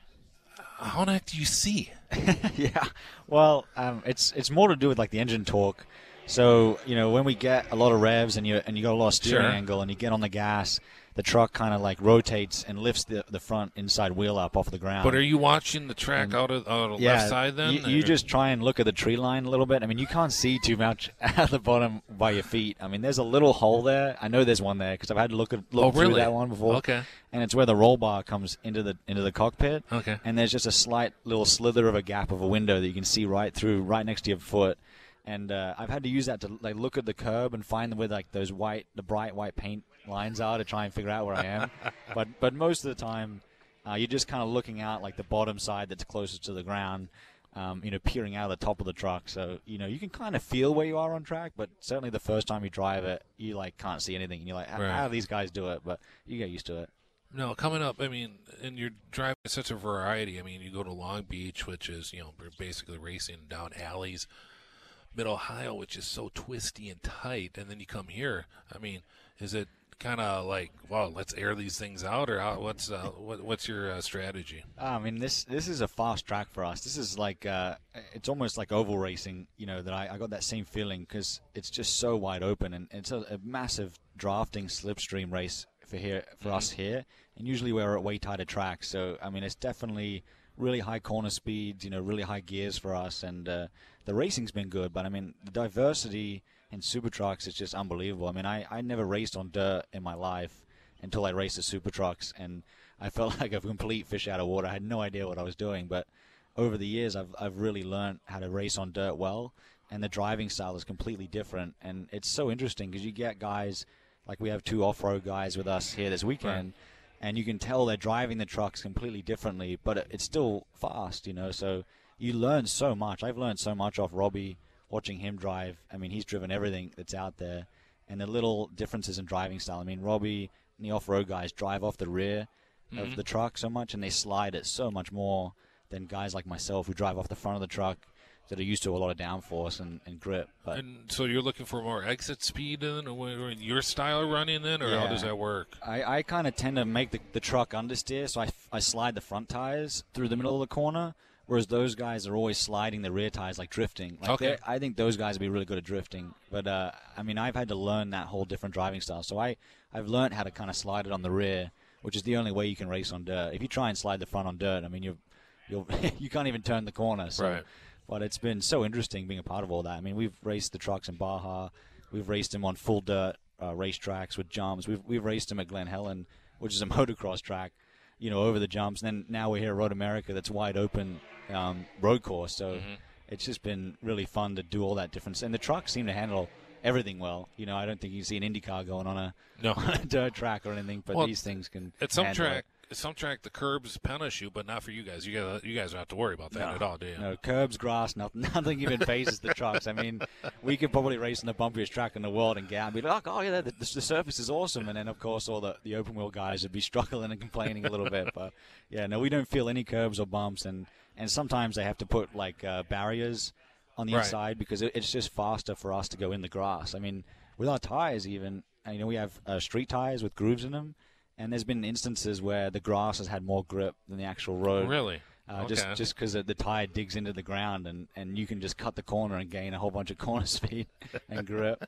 E: how the heck do you see?
K: Yeah, well, um, it's it's more to do with like the engine torque. So you know, when we get a lot of revs and you and you got a lot of steering
E: Sure.
K: angle and you get on the gas, the truck kind of like rotates and lifts the the front inside wheel up off the ground.
E: But are you watching the track
K: And-
E: out of, out of the
K: yeah,
E: left side then?
K: You, you
E: or-
K: just try and look at the tree line a little bit. I mean, you can't see too much at the bottom by your feet. I mean, there's a little hole there. I know there's one there because I've had to look at look
E: Oh,
K: through
E: really?
K: that one before.
E: Okay.
K: And it's where the roll bar comes into the into the cockpit.
E: Okay.
K: And there's just a slight little slither of a gap of a window that you can see right through, right next to your foot. And uh, I've had to use that to like look at the curb and find where like those white, the bright white paint lines are to try and figure out where I am. but but most of the time, uh, you're just kind of looking out like the bottom side that's closest to the ground. Um, you know, peering out of the top of the truck. So you know, you can kind of feel where you are on track. But certainly the first time you drive it, you like can't see anything, and you're like, how,
E: Right.
K: how do these guys do it? But you get used to it.
E: No, coming up, I mean, and you're driving such a variety. I mean, you go to Long Beach, which is, you know, we're basically racing down alleys. Mid-Ohio, which is so twisty and tight, and then you come here. I mean, is it kind of like, well, let's air these things out, or how, what's uh, what, what's your uh, strategy?
K: I mean, this this is a fast track for us. This is like uh, it's almost like oval racing. You know that I, I got that same feeling because it's just so wide open, and it's a, a massive drafting slipstream race for here for
E: Mhm.
K: us here. And usually we're at way tighter tracks, so I mean, it's definitely really high corner speeds. You know, really high gears for us, and uh, the racing's been good. But I mean, the diversity in super trucks is just unbelievable. I mean, I, I never raced on dirt in my life until I raced the super trucks, and I felt like a complete fish out of water. I had no idea what I was doing, but over the years, I've I've really learned how to race on dirt well, and the driving style is completely different. And it's so interesting because you get guys like we have two off-road guys with us here this weekend, and you can tell they're driving the trucks completely differently, but it- it's still fast, you know. So you learn so much. I've learned so much off Robbie watching him drive. I mean, he's driven everything that's out there, and the little differences in driving style. I mean, Robbie and the off-road guys drive off the rear
E: Mhm.
K: of the truck so much, and they slide it so much more than guys like myself who drive off the front of the truck that are used to a lot of downforce and, and grip. But
E: And so you're looking for more exit speed in, or what- or your style of running in, or how
K: Yeah.
E: does that work?
K: I, I kind of tend to make the, the truck understeer, so I, f- I slide the front tires through the middle of the corner, whereas those guys are always sliding the rear tires, like drifting. Like
E: Okay.
K: they're- I think those guys would be really good at drifting. But, uh, I mean, I've had to learn that whole different driving style. So I, I've learned how to kind of slide it on the rear, which is the only way you can race on dirt. If you try and slide the front on dirt, I mean, you're, you're, you can't even turn the corner. So.
E: Right.
K: But it's been so interesting being a part of all that. I mean, we've raced the trucks in Baja. We've raced them on full dirt uh, racetracks with jumps. We've we've raced them at Glen Helen, which is a motocross track, you know, over the jumps. And then now we're here at Road America, that's wide open um, road course. So
E: Mhm.
K: it's just been really fun to do all that difference. And the trucks seem to handle everything well. You know, I don't think you see an IndyCar going on a,
E: No.
K: on a dirt track or anything, but
E: Well,
K: these things can
E: At some
K: handle it.
E: track, at some track, the curbs punish you, but not for you guys. You guys, you guys don't have to worry about that
K: No.
E: at all, do you?
K: No, curbs, grass, nothing, nothing even phases the trucks. I mean, we could probably race on the bumpiest track in the world and get out and be like, oh, yeah, the, the surface is awesome. And then, of course, all the, the open wheel guys would be struggling and complaining a little bit. But, yeah, no, we don't feel any curbs or bumps. And, and sometimes they have to put, like, uh, barriers on the
E: Right.
K: inside because it, it's just faster for us to go in the grass. I mean, with our tires even, you know, we have uh, street tires with grooves in them. And there's been instances where the grass has had more grip than the actual road.
E: Really?
K: Uh, Just
E: Okay.
K: just because the tire digs into the ground, and, and you can just cut the corner and gain a whole bunch of corner speed and grip.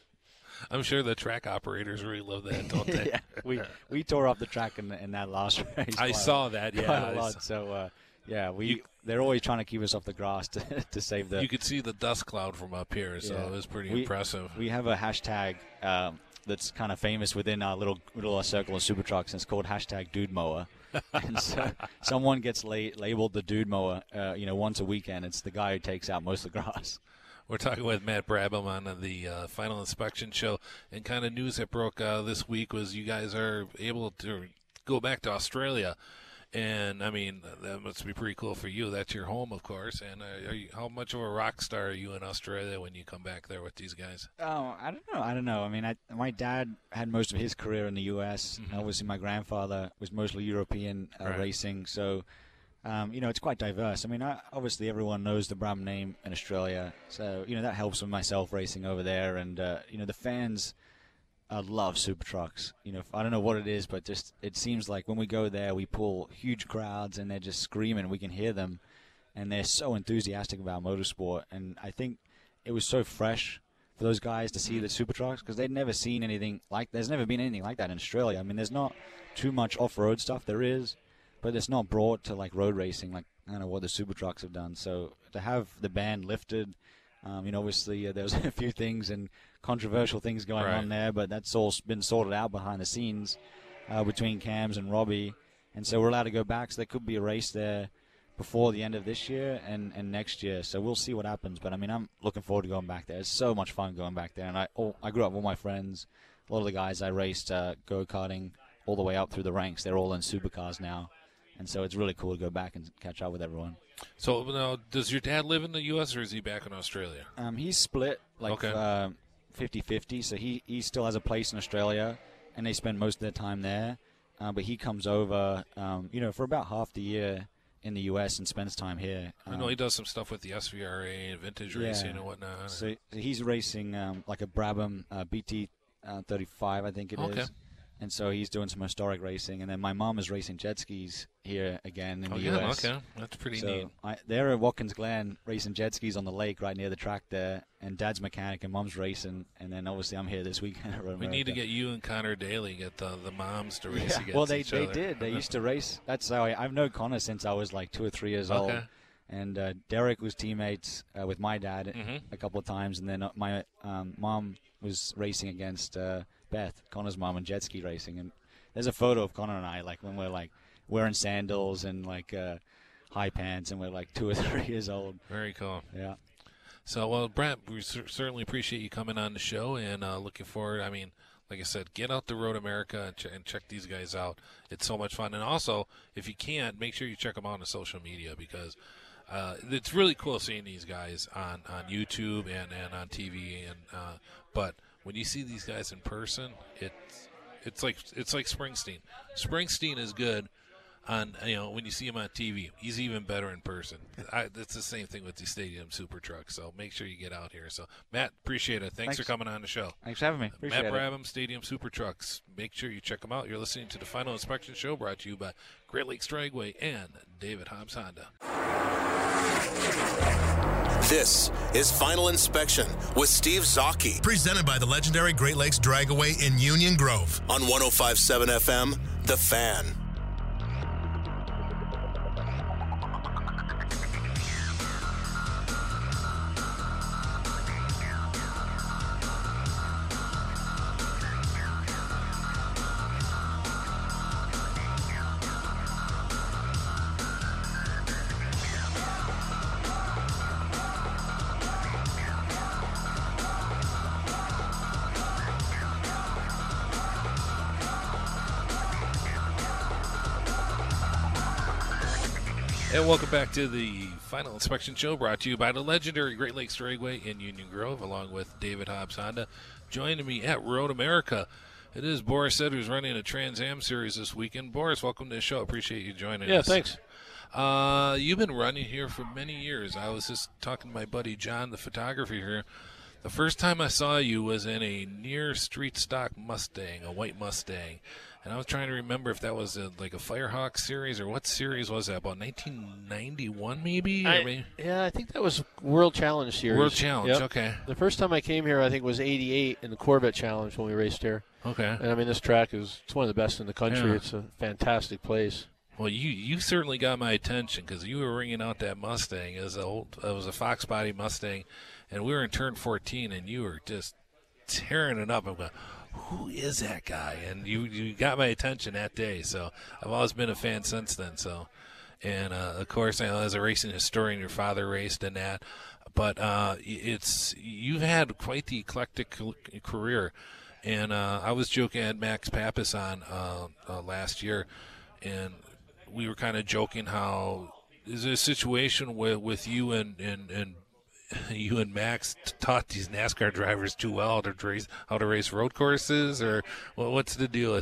E: I'm sure the track operators really love that, don't they?
K: Yeah, we we tore up the track in, in that last race.
E: I
K: quite a-
E: saw that, yeah.
K: quite
E: I
K: a lot.
E: saw-
K: So uh, yeah, we
E: You-
K: they're always trying to keep us off the grass to to save the.
E: You could see the dust cloud from up here, so
K: Yeah.
E: it was pretty
K: We-
E: impressive.
K: We have a hashtag um, that's kind of famous within our little little circle of super trucks, and it's called hashtag Dude Mower. And so someone gets la- labeled the Dude Mower, uh, you know, once a weekend. It's the guy who takes out most of the grass.
E: We're talking with Matt Brabham on the uh, Final Inspection Show, and kind of news that broke uh, this week was you guys are able to go back to Australia, and I mean that must be pretty cool for you. That's your home, of course. And uh, are you, how much of a rock star are you in Australia when you come back there with these guys?
K: Oh, I don't know. I don't know. I mean, I, my dad had most of his career in the U S
E: Mhm.
K: Obviously, my grandfather was mostly European uh,
E: Right.
K: racing, so um, you know it's quite diverse. I mean, I, obviously everyone knows the Brabham name in Australia, so you know that helps with myself racing over there, and uh, you know the fans uh, love super trucks. You know, I don't know what it is, but just it seems like when we go there, we pull huge crowds and they're just screaming. We can hear them, and they're so enthusiastic about motorsport. And I think it was so fresh for those guys to see the super trucks because they'd never seen anything like. There's never been anything like that in Australia. I mean, there's not too much off-road stuff. There is, but it's not brought to like road racing like I don't know what the super trucks have done. So to have the ban lifted. Um, you know, obviously uh, there was a few things and controversial things going
C: right.
K: on there, but that's all been sorted out behind the scenes uh, between Cams and Robbie. And so we're allowed to go back, so there could be a race there before the end of this year and, and next year. So we'll see what happens. But, I mean, I'm looking forward to going back there. It's so much fun going back there. And I all, I grew up with all my friends. A lot of the guys I raced uh, go-karting all the way up through the ranks. They're all in supercars now. And so it's really cool to go back and catch up with everyone.
E: So now, does your dad live in the U S or is he back in Australia?
K: Um, he's split like
E: Okay.
K: uh, fifty-fifty, so he, he still has a place in Australia, and they spend most of their time there. Uh, but he comes over, um, you know, for about half the year in the U S and spends time here.
E: I know he does some stuff with the S V R A and vintage
K: yeah.
E: racing and whatnot.
K: So he's racing um, like a Brabham uh, B T thirty-five, I think it is.
E: Okay.
K: And so he's doing some historic racing. And then my mom is racing jet skis here again in
E: oh,
K: the
E: yeah,
K: U S.
E: okay. That's pretty
K: so
E: neat.
K: I, they're at Watkins Glen racing jet skis on the lake right near the track there. And Dad's mechanic and Mom's racing. And then obviously I'm here this weekend. At Road
E: We
K: America.
E: need to get you and Connor Daly, get the, the moms to race
K: Yeah.
E: against
K: Well, they,
E: each
K: they
E: other.
K: did. They used to race. That's how I, I've known Connor since I was like two or three years old.
E: Okay.
K: And uh, Derek was teammates uh, with my dad
E: Mhm.
K: a couple of times. And then uh, my um, mom was racing against uh, Beth, Connor's mom, in jet ski racing. And there's a photo of Connor and I, like when we're like wearing sandals and like uh, high pants, and we're like two or three years old.
E: Very cool.
K: Yeah.
E: So, well, Brent, we cer- certainly appreciate you coming on the show and uh, looking forward. I mean, like I said, get out to Road America and, ch- and check these guys out. It's so much fun. And also, if you can't, make sure you check them out on social media because uh, it's really cool seeing these guys on, on YouTube and, and on T V. And uh, but when you see these guys in person, it's it's like it's like Springsteen. Springsteen is good. On you know when you see him on T V, he's even better in person. I, it's the same thing with the Stadium Super Trucks. So make sure you get out here. So Matt, appreciate it. Thanks,
K: Thanks.
E: for coming on the show.
K: Thanks for having me. Appreciate
E: Matt
K: it.
E: Brabham, Stadium Super Trucks. Make sure you check them out. You're listening to the Final Inspection Show, brought to you by Great Lakes Dragway and David Hobbs Honda.
J: This is Final Inspection with Steve Zocchi, presented by the legendary Great Lakes Dragaway in Union Grove on one oh five point seven F M, The Fan.
E: And welcome back to the Final Inspection Show, brought to you by the legendary Great Lakes Dragway in Union Grove, along with David Hobbs Honda. Joining me at Road America, it is Boris Ed, who's running a Trans Am series this weekend. Boris, welcome to the show. Appreciate you joining
L: Yeah,
E: us.
L: thanks.
E: Uh, you've been running here for many years. I was just talking to my buddy John, the photographer here. The first time I saw you was in a near street stock Mustang, a white Mustang. And I was trying to remember if that was a, like a Firehawk series or what series was that? About nineteen ninety-one maybe?
L: I,
E: I mean,
L: yeah, I think that was World Challenge Series.
E: World Challenge,
L: Yep.
E: okay.
L: The first time I came here, I think, was eighty-eight in the Corvette Challenge when we raced here.
E: Okay.
L: And, I mean, this track is it's one of the best in the country.
E: Yeah.
L: It's a fantastic place.
E: Well, you you certainly got my attention because you were ringing out that Mustang. It was, a old, it was a Fox body Mustang, and we were in turn fourteen, and you were just tearing it up. I'm going, who is that guy? And you, you got my attention that day, so I've always been a fan since then. So, and uh, of course, I know, as a racing historian, your father raced in that, but uh, it's you've had quite the eclectic career. And uh, I was joking, I had Max Pappas on uh, uh, last year, and we were kind of joking how is there a situation with with you and and, and you and Max taught these NASCAR drivers too well to race how to race road courses, or well, what's the deal with that?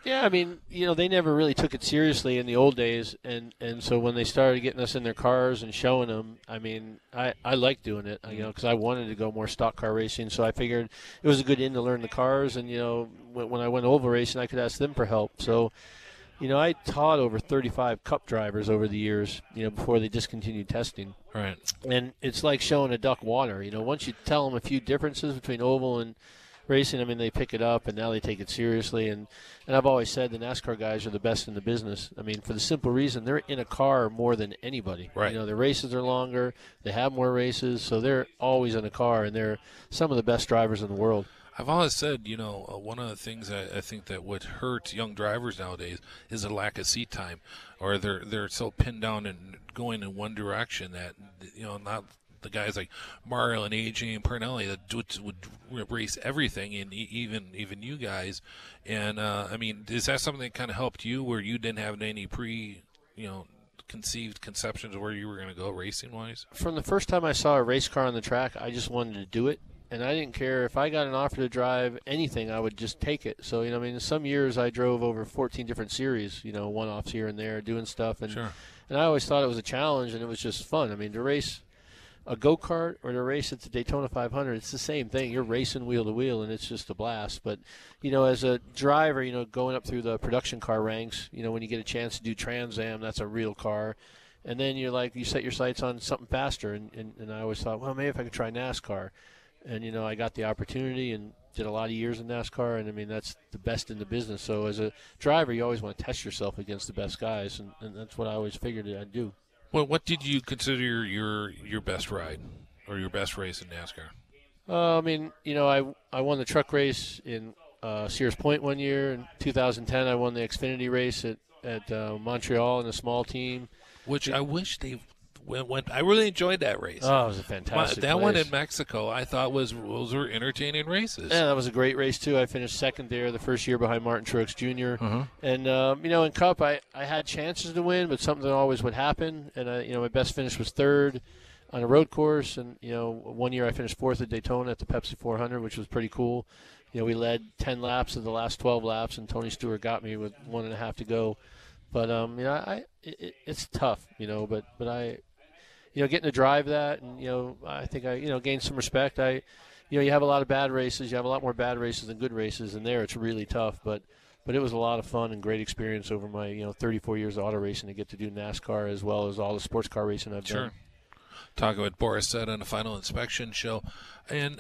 L: Yeah, I mean, you know, they never really took it seriously in the old days, and, and so when they started getting us in their cars and showing them, I mean, I, I liked doing it, you know, because I wanted to go more stock car racing, so I figured it was a good in to learn the cars, and, you know, when, when I went oval racing, I could ask them for help. So, you know, I taught over thirty-five Cup drivers over the years, you know, before they discontinued testing.
E: Right.
L: And it's like showing a duck water. You know, once you tell them a few differences between oval and racing, I mean, they pick it up, and now they take it seriously. And, and I've always said the NASCAR guys are the best in the business. I mean, for the simple reason they're in a car more than anybody.
E: Right.
L: You know, their races are longer, they have more races, so they're always in a car, and they're some of the best drivers in the world.
E: I've always said, you know, uh, one of the things I, I think that would hurt young drivers nowadays is a lack of seat time, or they're they're so pinned down and going in one direction that, you know, not the guys like Mario and A J and Pernelli that would, would race everything, and even even you guys. And uh, I mean, is that something that kind of helped you, where you didn't have any pre, you know, conceived conceptions of where you were going to go racing wise?
L: From the first time I saw a race car on the track, I just wanted to do it. And I didn't care if I got an offer to drive anything, I would just take it. So, you know, I mean, some years I drove over fourteen different series, you know, one-offs here and there, doing stuff. And,
E: sure.
L: and I always thought it was a challenge, and it was just fun. I mean, to race a go-kart or to race at the Daytona five hundred, it's the same thing. You're racing wheel to wheel, and it's just a blast. But, you know, as a driver, you know, going up through the production car ranks, you know, when you get a chance to do Trans Am, that's a real car. And then you're like, you set your sights on something faster. And, and, and I always thought, well, maybe if I could try NASCAR. And, you know, I got the opportunity and did a lot of years in NASCAR, and, I mean, that's the best in the business. So as a driver, you always want to test yourself against the best guys, and, and that's what I always figured I'd do.
E: Well, what did you consider your your best ride or your best race in NASCAR?
L: Uh, I mean, you know, I, I won the truck race in uh, Sears Point one year. In two thousand ten, I won the Xfinity race at, at uh, Montreal in a small team.
E: Which I wish they went, went. I really enjoyed that race.
L: Oh, it was a fantastic
E: My, That
L: race.
E: one in Mexico, I thought was those were entertaining races.
L: Yeah, that was a great race, too. I finished second there the first year behind Martin Truex Junior
E: Uh-huh.
L: And, um, you know, in Cup, I, I had chances to win, but something always would happen. And, I, you know, my best finish was third on a road course. And, you know, one year I finished fourth at Daytona at the Pepsi four hundred, which was pretty cool. You know, we led ten laps of the last twelve laps, and Tony Stewart got me with one and a half to go. But, um, you know, I it, it's tough, you know, but, but I – you know, getting to drive that, and, you know, I think I, you know, gained some respect. I, you know, you have a lot of bad races. You have a lot more bad races than good races, and there it's really tough. But, but it was a lot of fun and great experience over my, you know, thirty-four years of auto racing to get to do NASCAR as well as all the sports car racing I've
E: sure.
L: done.
E: Talking with Boris said on the final inspection show, and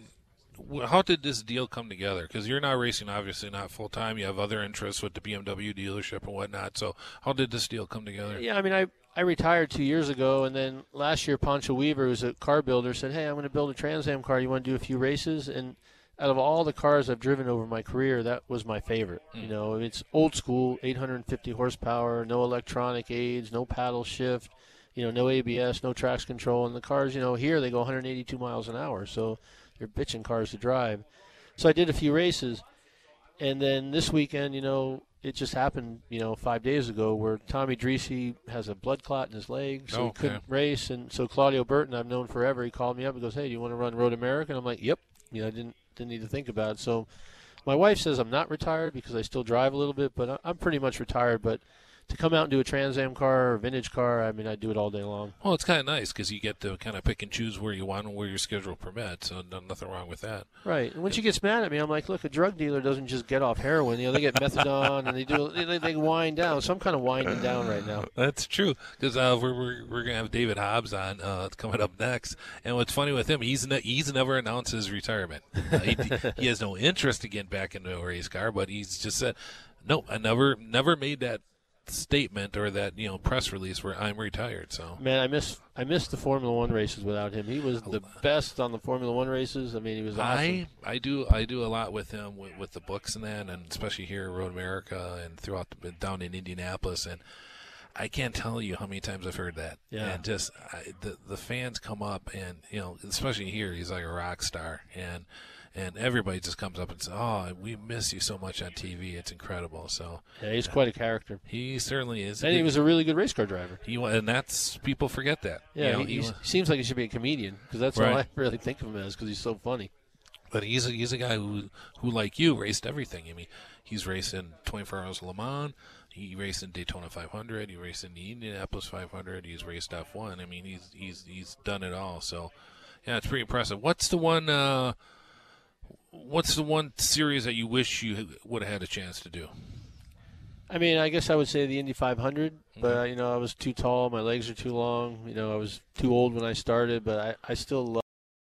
E: uh, how did this deal come together? Because you're not racing, obviously not full time. You have other interests with the B M W dealership and whatnot. So how did this deal come together?
L: Yeah, I mean, I. I retired two years ago, and then last year Pancho Weaver, who's a car builder, said, hey, I'm going to build a Trans Am car. You want to do a few races? And out of all the cars I've driven over my career, that was my favorite. Mm. You know, it's old school, eight hundred fifty horsepower, no electronic aids, no paddle shift, you know, no A B S, no traction control. And the cars, you know, here they go one hundred eighty-two miles an hour, so they're bitching cars to drive. So I did a few races, and then this weekend, you know, it just happened, you know, five days ago where Tommy Dreese has a blood clot in his leg, so
E: oh,
L: he couldn't
E: okay.
L: race. And so Claudio Burton, I've known forever, he called me up and goes, hey, do you want to run Road America? And I'm like, yep. You know, I didn't didn't need to think about it. So my wife says I'm not retired because I still drive a little bit, but I'm pretty much retired. But to come out and do a Trans Am car or a vintage car, I mean, I do it all day long.
E: Well, it's kind of nice because you get to kind of pick and choose where you want and where your schedule permits, so no, nothing wrong with that.
L: Right. And when she gets mad at me, I'm like, look, a drug dealer doesn't just get off heroin. You know, they get methadone and they do they, they wind down. So I'm kind of winding down right now.
E: That's true because uh, we're we're, we're gonna have David Hobbs on uh, coming up next, and what's funny with him, he's ne- he's never announced his retirement. Uh, he, he has no interest in getting back into a race car, but he's just said, no, I never never made that statement or that, you know, press release where I'm retired. So
L: man, I miss I missed the Formula One races without him. He was the best on the Formula One races. I mean, he was awesome.
E: I I do I do a lot with him with, with the books and that, and especially here at Road America and throughout the, down in Indianapolis, and I can't tell you how many times I've heard that.
L: Yeah.
E: And just I, the the fans come up and, you know, especially here, he's like a rock star, and and everybody just comes up and says, "Oh, we miss you so much on T V. It's incredible." So
L: yeah, he's quite a character.
E: He certainly is.
L: And he was a really good race car driver.
E: He and that's people forget that.
L: Yeah,
E: you know,
L: he,
E: he,
L: he seems like he should be a comedian because that's
E: right.
L: all I really think of him as because he's so funny.
E: But he's a, he's a guy who, who, like you, raced everything. I mean, he's racing twenty-four Hours of Le Mans. He raced in Daytona five hundred. He raced in the Indianapolis five hundred. He's raced F one. I mean, he's he's he's done it all. So, yeah, it's pretty impressive. What's the one? Uh, what's the one series that you wish you would have had a chance to do?
L: I mean, I guess I would say the Indy five hundred, but, mm-hmm. you know, I was too tall. My legs are too long. You know, I was too old when I started, but I, I still love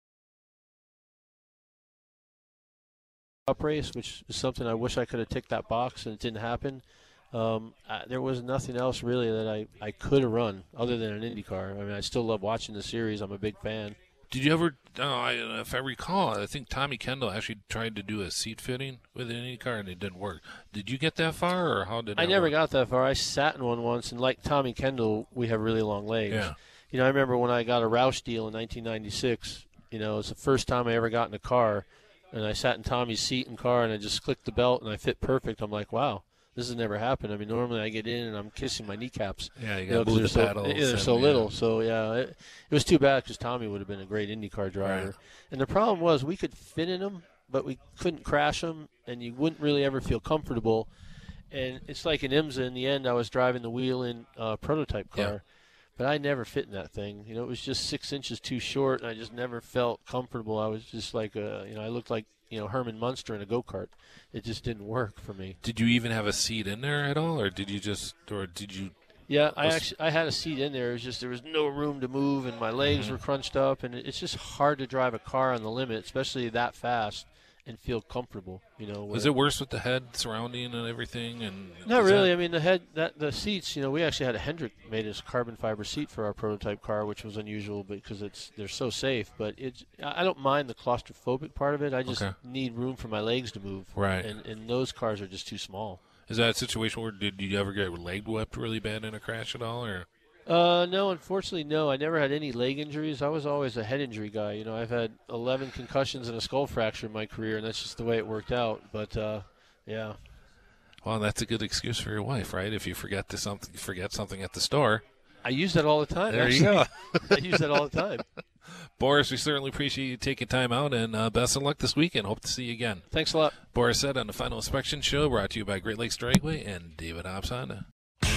L: up race, which is something I wish I could have ticked that box, and it didn't happen. Um, I, there was nothing else really that I, I could have run other than an IndyCar. I mean, I still love watching the series. I'm a big fan.
E: Did you ever, uh, I, if I recall, I think Tommy Kendall actually tried to do a seat fitting with an IndyCar and it didn't work. Did you get that far, or how did
L: I
E: that
L: never
E: work?
L: got that far. I sat in one once, and like Tommy Kendall, we have really long legs.
E: Yeah.
L: You know, I remember when I got a Roush deal in nineteen ninety-six, you know, it's the first time I ever got in a car, and I sat in Tommy's seat in car, and I just clicked the belt, and I fit perfect. I'm like, wow. This has never happened. I mean, normally I get in and I'm kissing my kneecaps.
E: Yeah, you
L: got
E: got to move the
L: so,
E: pedals.
L: Yeah, they're
E: and,
L: so
E: yeah.
L: little. So, yeah, it, it was too bad because Tommy would have been a great IndyCar driver.
E: Right.
L: And the problem was we could fit in them, but we couldn't crash them, and you wouldn't really ever feel comfortable. And it's like in IMSA, in the end, I was driving the wheel-in uh, prototype car.
E: Yeah.
L: But I never fit in that thing. You know, it was just six inches too short, and I just never felt comfortable. I was just like, a, you know, I looked like, you know, Herman Munster in a go-kart. It just didn't work for me.
E: Did you even have a seat in there at all, or did you just, or did you?
L: Yeah, I actually I had a seat in there. It was just there was no room to move, and my legs
E: mm-hmm.
L: were crunched up, and it's just hard to drive a car on the limit, especially that fast, and feel comfortable. You know,
E: was it worse with the head surrounding and everything? And
L: not really.
E: That...
L: I mean, the head, that the seats. You know, we actually had a Hendrick made us carbon fiber seat for our prototype car, which was unusual because it's they're so safe. But it's I don't mind the claustrophobic part of it. I just
E: okay.
L: need room for my legs to move.
E: Right.
L: And and those cars are just too small.
E: Is that a situation where did you ever get leg whipped really bad in a crash at all, or?
L: Uh, no, unfortunately, no. I never had any leg injuries. I was always a head injury guy. You know, I've had eleven concussions and a skull fracture in my career, and that's just the way it worked out. But, uh, yeah.
E: Well, that's a good excuse for your wife, right? If you forget to something, forget something at the store.
L: I use that all the time.
E: There
L: actually.
E: you go.
L: I use that all the time.
E: Boris, we certainly appreciate you taking time out, and uh, best of luck this weekend. Hope to see you again.
L: Thanks a lot.
E: Boris said on the Final Inspection Show, brought to you by Great Lakes Dragway and David Hobbs Honda.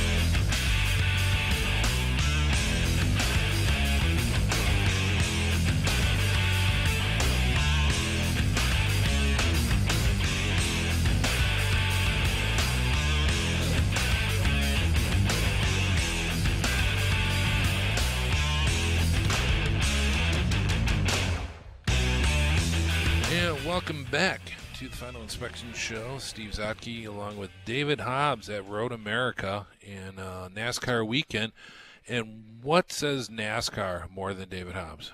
E: Welcome back to the Final Inspection Show. Steve Zotke along with David Hobbs at Road America and uh, NASCAR weekend. And what says NASCAR more than David Hobbs?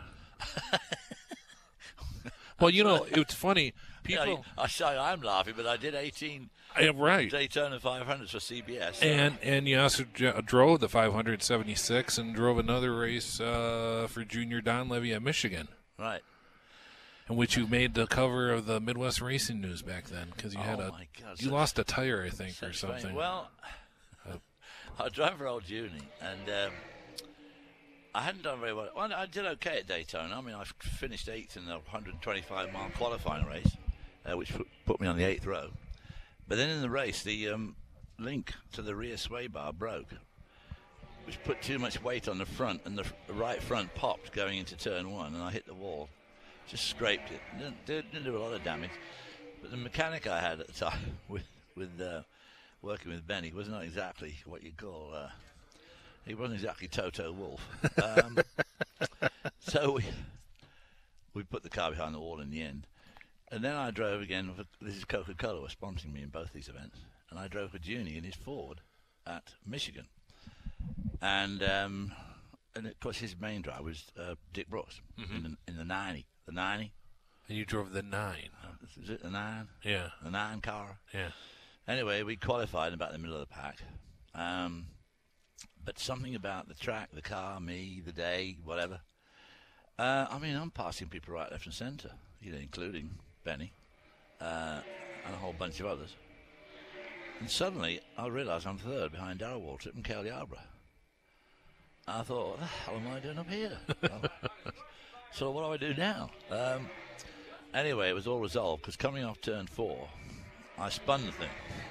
E: Well, you know, it's funny. People,
M: yeah, I say I'm laughing, but I did eighteen
E: yeah, right.
M: Daytona five hundreds for C B S.
E: So. And and you also drove the five seventy-six and drove another race uh, for Junior Donlevy at Michigan.
M: Right.
E: In which you made the cover of the Midwest Racing News back then, because you
M: oh
E: had a
M: my God,
E: you lost a tire, I think, or something.
M: Funny. Well, uh, I drove for Old Juni, and um, I hadn't done very well. well. I did okay at Daytona. I mean, I finished eighth in the one twenty-five mile qualifying race, uh, which put, put me on the eighth row. But then in the race, the um, link to the rear sway bar broke, which put too much weight on the front, and the, f- the right front popped going into turn one, and I hit the wall. Just scraped it. Didn't, didn't do a lot of damage. But the mechanic I had at the time, with with uh, working with Benny, was not exactly what you call. Uh, he wasn't exactly Toto Wolff. Um, so we we put the car behind the wall in the end, and then I drove again. For, this is Coca-Cola was sponsoring me in both these events, and I drove with Juni in his Ford at Michigan, and um, and of course his main driver was uh, Dick Brooks mm-hmm. in the in the ninety. The ninety.
E: And you drove the nine.
M: Uh, is it the nine?
E: Yeah.
M: The nine car?
E: Yeah.
M: Anyway, we qualified in about the middle of the pack. Um, but something about the track, the car, me, the day, whatever. Uh, I mean, I'm passing people right, left and centre, you know, including Benny uh, and a whole bunch of others. And suddenly, I realise I'm third behind Darrell Waltrip and Cale Yarborough. I thought, what the hell am I doing up here? Well, so what do I do now? Um, anyway, it was all resolved because coming off turn four, I spun the thing.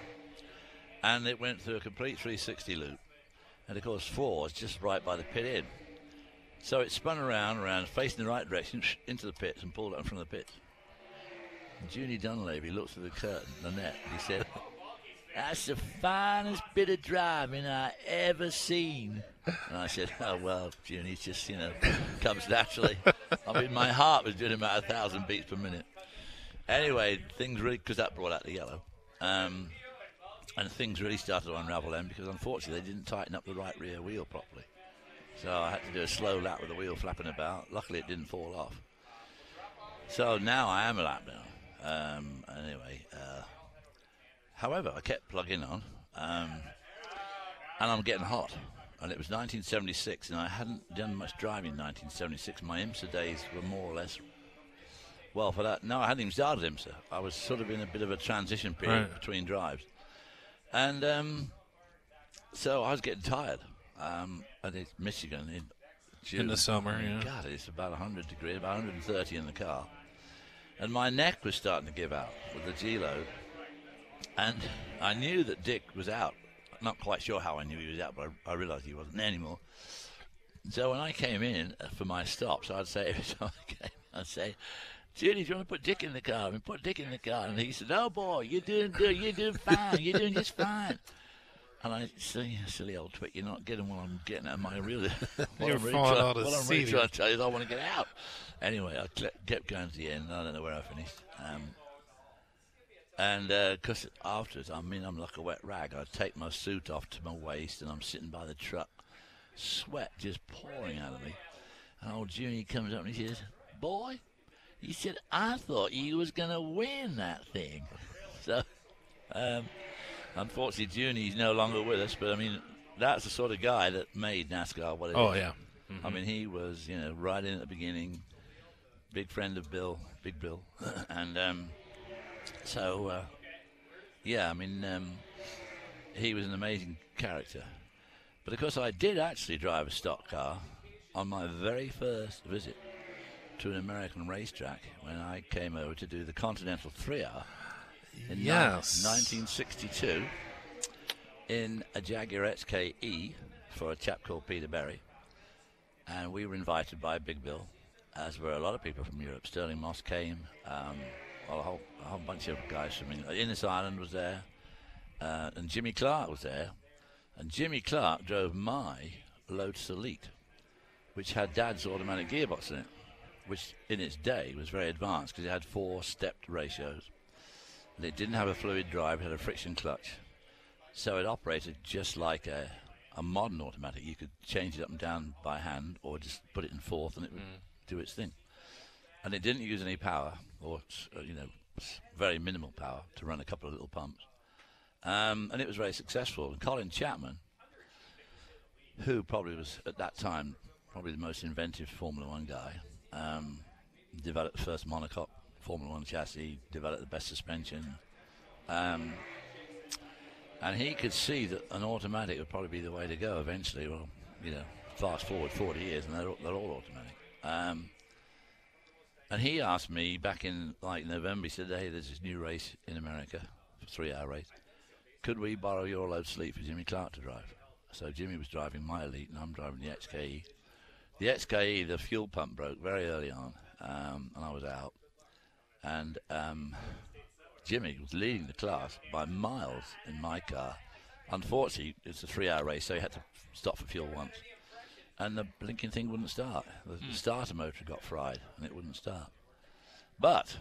M: And it went through a complete three sixty loop. And, of course, four is just right by the pit in. So it spun around, around, facing the right direction, into the pits and pulled out from the pits. And Junie Dunleavy looked at the curtain, the net, and he said, "That's the finest bit of driving I ever seen." And I said, "Oh, well, Junie, it's just, you know, comes naturally." I mean, my heart was doing about a thousand beats per minute. Anyway, things really, because that brought out the yellow. Um, and things really started to unravel then because, unfortunately, they didn't tighten up the right rear wheel properly. So I had to do a slow lap with the wheel flapping about. Luckily, it didn't fall off. So now I am a lap down. Um, anyway, uh, however, I kept plugging on, um, and I'm getting hot. And it was nineteen seventy-six, and I hadn't done much driving in nineteen seventy-six. My IMSA days were more or less, well, for that, no, I hadn't even started IMSA. I was sort of in a bit of a transition period
E: Right.
M: between drives. And um, so I was getting tired. Um, and it's Michigan in June.
E: In the summer, yeah.
M: God, it's about one hundred degrees, about one hundred thirty in the car. And my neck was starting to give out with the G-load. And I knew that Dick was out. Not quite sure how I knew he was out, but I, I realised he wasn't there anymore. So when I came in for my stops, I'd say every time I came, I'd say, "Judy, do you want to put Dick in the car?" I mean, put Dick in the car. And he said, "Oh, boy, you're doing good. You're doing fine. You're doing just fine." And I say, "Silly old twit, you're not getting what I'm getting at my real." What
E: You're
M: I'm really
E: falling
M: trying,
E: out of
M: what I'm really
E: seat.
M: trying to tell you is I want to get out. Anyway, I cle- kept going to the end. I don't know where I finished. Um, and because uh, afterwards, I mean, I'm like a wet rag. I take my suit off to my waist, and I'm sitting by the truck, sweat just pouring out of me. And old Junie comes up and he says, "Boy," he said, "I thought you was going to win that thing." So, um, unfortunately, Junie's no longer with us, but I mean, that's the sort of guy that made NASCAR what it
E: Oh,
M: is.
E: yeah. Mm-hmm.
M: I mean, he was, you know, right in at the beginning, big friend of Bill, Big Bill. and um, so, uh, yeah, I mean, um, he was an amazing character. But of course, I did actually drive a stock car on my very first visit to an American racetrack when I came over to do the Continental three hour in
E: Yes.
M: ni- nineteen sixty-two in a Jaguar X K E for a chap called Peter Berry. And we were invited by Big Bill, as were a lot of people from Europe. Sterling Moss came, um, well, a whole, a whole bunch of guys from England. Innes Island was there, uh, and Jimmy Clark was there. And Jimmy Clark drove my Lotus Elite, which had Dad's automatic gearbox in it, which in its day was very advanced because it had four stepped ratios. And it didn't have a fluid drive, it had a friction clutch. So it operated just like a, a modern automatic. You could change it up and down by hand or just put it in fourth and it would mm. do its thing. And it didn't use any power, or, uh, you know, very minimal power to run a couple of little pumps. Um, and it was very successful. And Colin Chapman, who probably was, at that time, probably the most inventive Formula One guy, um, developed the first monocoque Formula One chassis, developed the best suspension. Um, and he could see that an automatic would probably be the way to go eventually. Well, you know, fast forward forty years and they're, they're all automatic. Um, and he asked me back in like November, he said, "Hey, there's this new race in America, a three-hour race. Could we borrow your Lotus Elite for Jimmy Clark to drive?" So Jimmy was driving my Elite and I'm driving the X K E. The X K E, the fuel pump broke very early on, um, and I was out. And um, Jimmy was leading the class by miles in my car. Unfortunately, it's a three-hour race, so he had to stop for fuel once. And the blinking thing wouldn't start. The mm. starter motor got fried, and it wouldn't start. But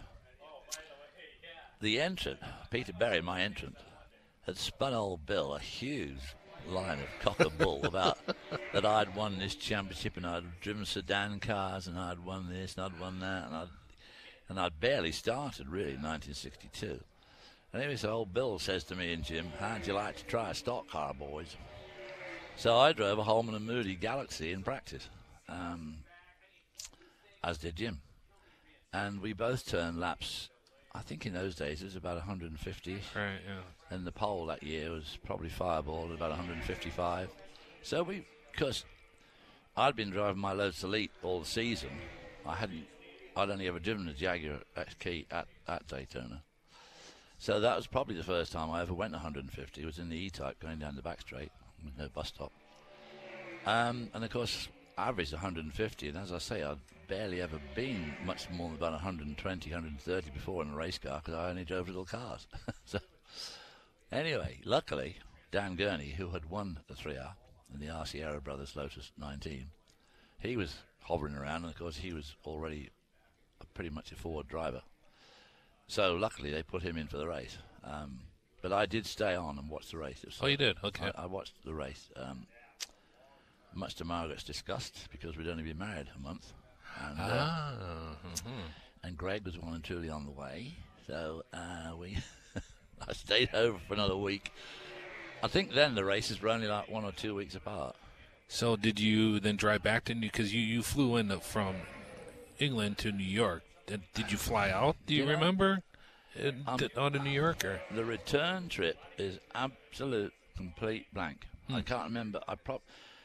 M: the entrant, Peter Berry, my entrant, had spun old Bill a huge line of cocker bull about that I'd won this championship and I'd driven sedan cars and I'd won this and I'd won that and I'd and I'd barely started really in nineteen sixty-two. And anyway, so old Bill says to me and Jim, "How'd you like to try a stock car, boys?" So I drove a Holman and Moody Galaxy in practice, um, as did Jim, and we both turned laps. I think in those days it was about one hundred fifty.
E: Right, yeah.
M: And the pole that year was probably Fireball at about one hundred fifty-five. So we, because I'd been driving my Lotus Elite all the season, I hadn't I'd only ever driven a Jaguar X K at, at Daytona. So that was probably the first time I ever went one hundred fifty. It was in the E-Type going down the back straight with no bus stop. Um, and, of course, I averaged one hundred fifty. And as I say, I'd barely ever been much more than about one hundred twenty, one hundred thirty before in a race car because I only drove little cars. So anyway, luckily, Dan Gurney, who had won the three R in the Arciero Brothers Lotus nineteen, he was hovering around, and, of course, he was already a pretty much a forward driver. So luckily they put him in for the race. Um, but I did stay on and watch the race. It was,
E: oh, you did? Okay.
M: I, I watched the race, um, much to Margaret's disgust, because we'd only been married a month. And, uh,
E: ah. Mm-hmm.
M: and Greg was well and truly on the way. So uh, we, I stayed over for another week. I think then the races were only like one or two weeks apart.
E: So did you then drive back to New? Because you, you flew in from England to New York. Did, did you fly out? Do you
M: Did I?
E: remember? In,
M: Um,
E: to, out of New York? Or?
M: The return trip is absolute complete blank.
E: Hmm.
M: I can't remember. I prob-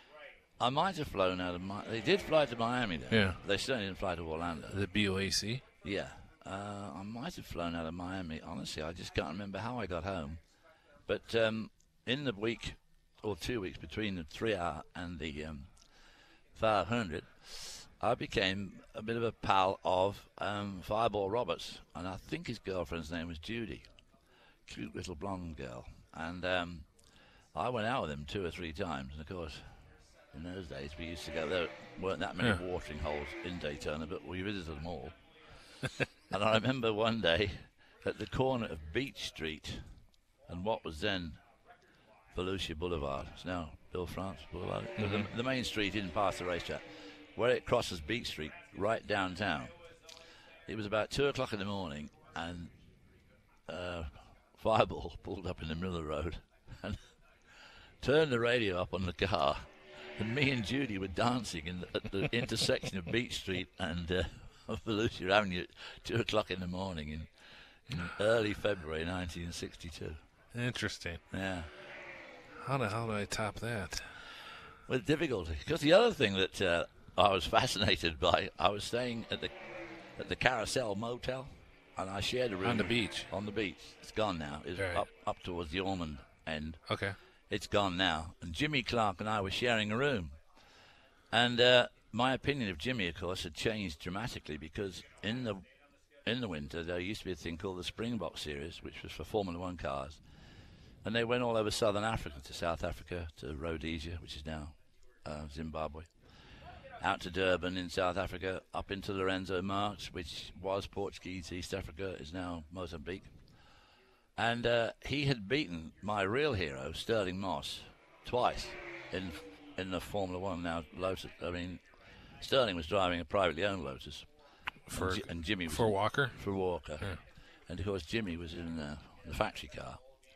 M: I might have flown out of my. They did fly to Miami though.
E: Yeah.
M: They certainly didn't fly to Orlando.
E: The B O A C?
M: Yeah. Uh, I might have flown out of Miami. Honestly, I just can't remember how I got home. But um, in the week or two weeks between the three R and the um, five hundred, I became a bit of a pal of um, Fireball Roberts, and I think his girlfriend's name was Judy, cute little blonde girl. And um, I went out with him two or three times, and of course, in those days we used to go. There weren't that many
E: Yeah.
M: watering holes in Daytona, but we visited them all. And I remember one day at the corner of Beach Street and what was then Volusia Boulevard. It's now Bill France Boulevard.
E: Mm-hmm.
M: The, the main street in past the racetrack, where it crosses Beach Street, right downtown. It was about two o'clock in the morning, and uh, Fireball pulled up in the middle of the road and turned the radio up on the car. And me and Judy were dancing in the, at the intersection of Beach Street and uh, Volusia Avenue at two o'clock in the morning in, in early February nineteen sixty-two.
E: Interesting.
M: Yeah.
E: How the hell do I top that?
M: With difficulty. Because the other thing that uh, I was fascinated by, I was staying at the at the Carousel Motel, and I shared a room
E: On the beach?
M: On the beach. It's gone now. It's
E: Right.
M: up up towards the Ormond end.
E: Okay.
M: It's gone now. And Jimmy Clark and I were sharing a room. And uh, my opinion of Jimmy, of course, had changed dramatically, because in the in the winter there used to be a thing called the Springbok Series, which was for Formula One cars. And they went all over southern Africa, to South Africa, to Rhodesia, which is now uh, Zimbabwe, out to Durban in South Africa, up into Lorenzo Marques, which was Portuguese East Africa, is now Mozambique. And uh, he had beaten my real hero, Sterling Moss, twice in in the Formula One now Lotus. I mean, Sterling was driving a privately owned Lotus,
E: For-
M: and, Ji- and Jimmy was
E: for
M: in-
E: Walker?
M: For Walker,
E: Yeah.
M: and of course Jimmy was in uh, the factory car.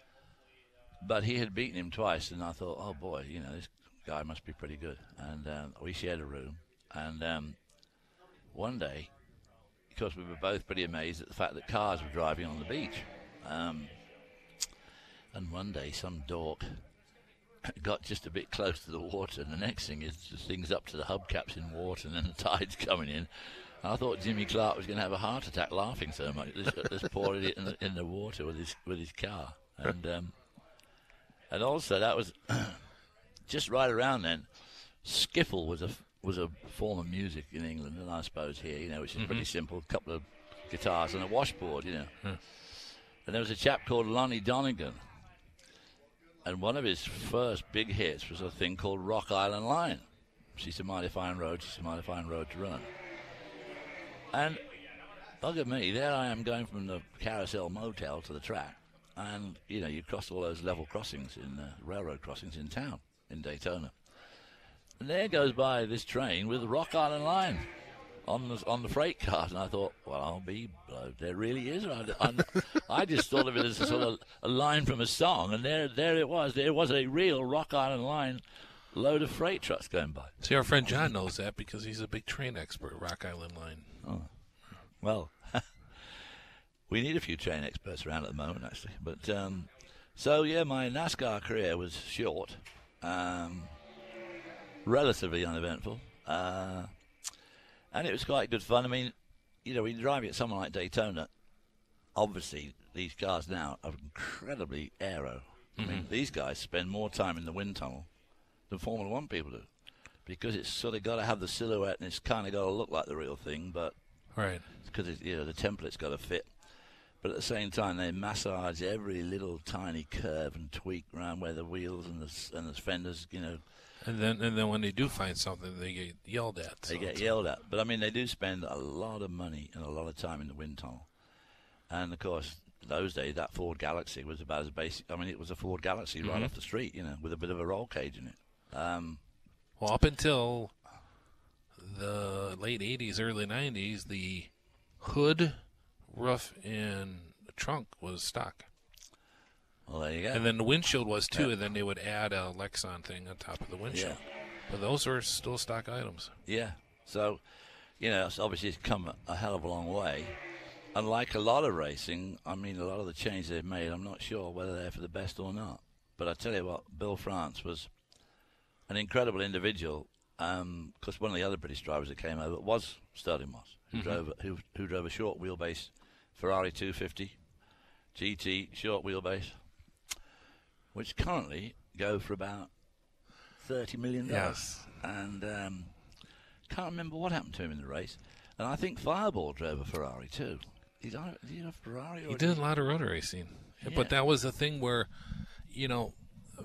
M: But he had beaten him twice, and I thought, oh boy, you know, this guy must be pretty good. And um, we shared a room, and um, one day, because we were both pretty amazed at the fact that cars were driving on the beach, um, and one day some dork got just a bit close to the water, and the next thing is the thing's up to the hubcaps in water, and then the tide's coming in. I thought Jimmy Clark was going to have a heart attack laughing so much. This, this poor idiot in the, in the water with his with his car, and um, and also that was just right around then. Skiffle was a was a form of music in England, and I suppose here, you know, which is
E: Mhm.
M: pretty simple: a couple of guitars and a washboard, you know.
E: Yeah.
M: And there was a chap called Lonnie Donegan, and one of his first big hits was a thing called Rock Island Line. She's a mighty fine road, she's a mighty fine road to run. And bugger me, there I am going from the Carousel Motel to the track, and you know, you cross all those level crossings in uh, railroad crossings in town in Daytona, and there goes by this train with the Rock Island Line on the on the freight cars, and I thought, well, I'll be blowed. There really is. I, I, I just thought of it as a sort of a line from a song, and there there it was. There was a real Rock Island Line load of freight trucks going by.
E: See, our friend John knows that because he's a big train expert, Rock Island Line.
M: Oh, well, we need a few train experts around at the moment, actually. But um, so yeah, my NASCAR career was short, um, relatively uneventful, uh, and it was quite good fun. I mean, you know, when you drive at somewhere like Daytona, obviously these cars now are incredibly aero. I mean,
E: Mhm.
M: these guys spend more time in the wind tunnel than Formula One people do, because it's sort of got to have the silhouette and it's kind of got to look like the real thing, but
E: Right.
M: because you know the template's got to fit. But at the same time, they massage every little tiny curve and tweak around where the wheels and the s- and the fenders, you know.
E: And then and then when they do find something, they get yelled at.
M: They
E: so
M: get
E: it's-
M: yelled at. But I mean, they do spend a lot of money and a lot of time in the wind tunnel. And of course, those days that Ford Galaxy was about as basic. I mean, it was a Ford Galaxy right
E: Mhm.
M: off the street, you know, with a bit of a roll cage in it. Um,
E: Well, up until the late eighties, early nineties, the hood, roof, and trunk was stock.
M: Well, there you go.
E: And then the windshield was too,
M: Yeah.
E: and then they would add a Lexan thing on top of the windshield.
M: Yeah.
E: But those are still stock items.
M: Yeah. So, you know, it's obviously it's come a, a hell of a long way. And like a lot of racing, I mean, a lot of the changes they've made, I'm not sure whether they're for the best or not. But I tell you what, Bill France was an incredible individual, because one of the other British drivers that came over was Sterling Moss, who
E: Mhm.
M: drove who, who drove a short wheelbase Ferrari two fifty G T short wheelbase, which currently go for about thirty million dollars.
E: Yes.
M: And um, can't remember what happened to him in the race. And I think Fireball drove a Ferrari too. Did I, did he have a Ferrari? Or
E: He did a lot of road racing.
M: Yeah.
E: But that was the thing where, you know,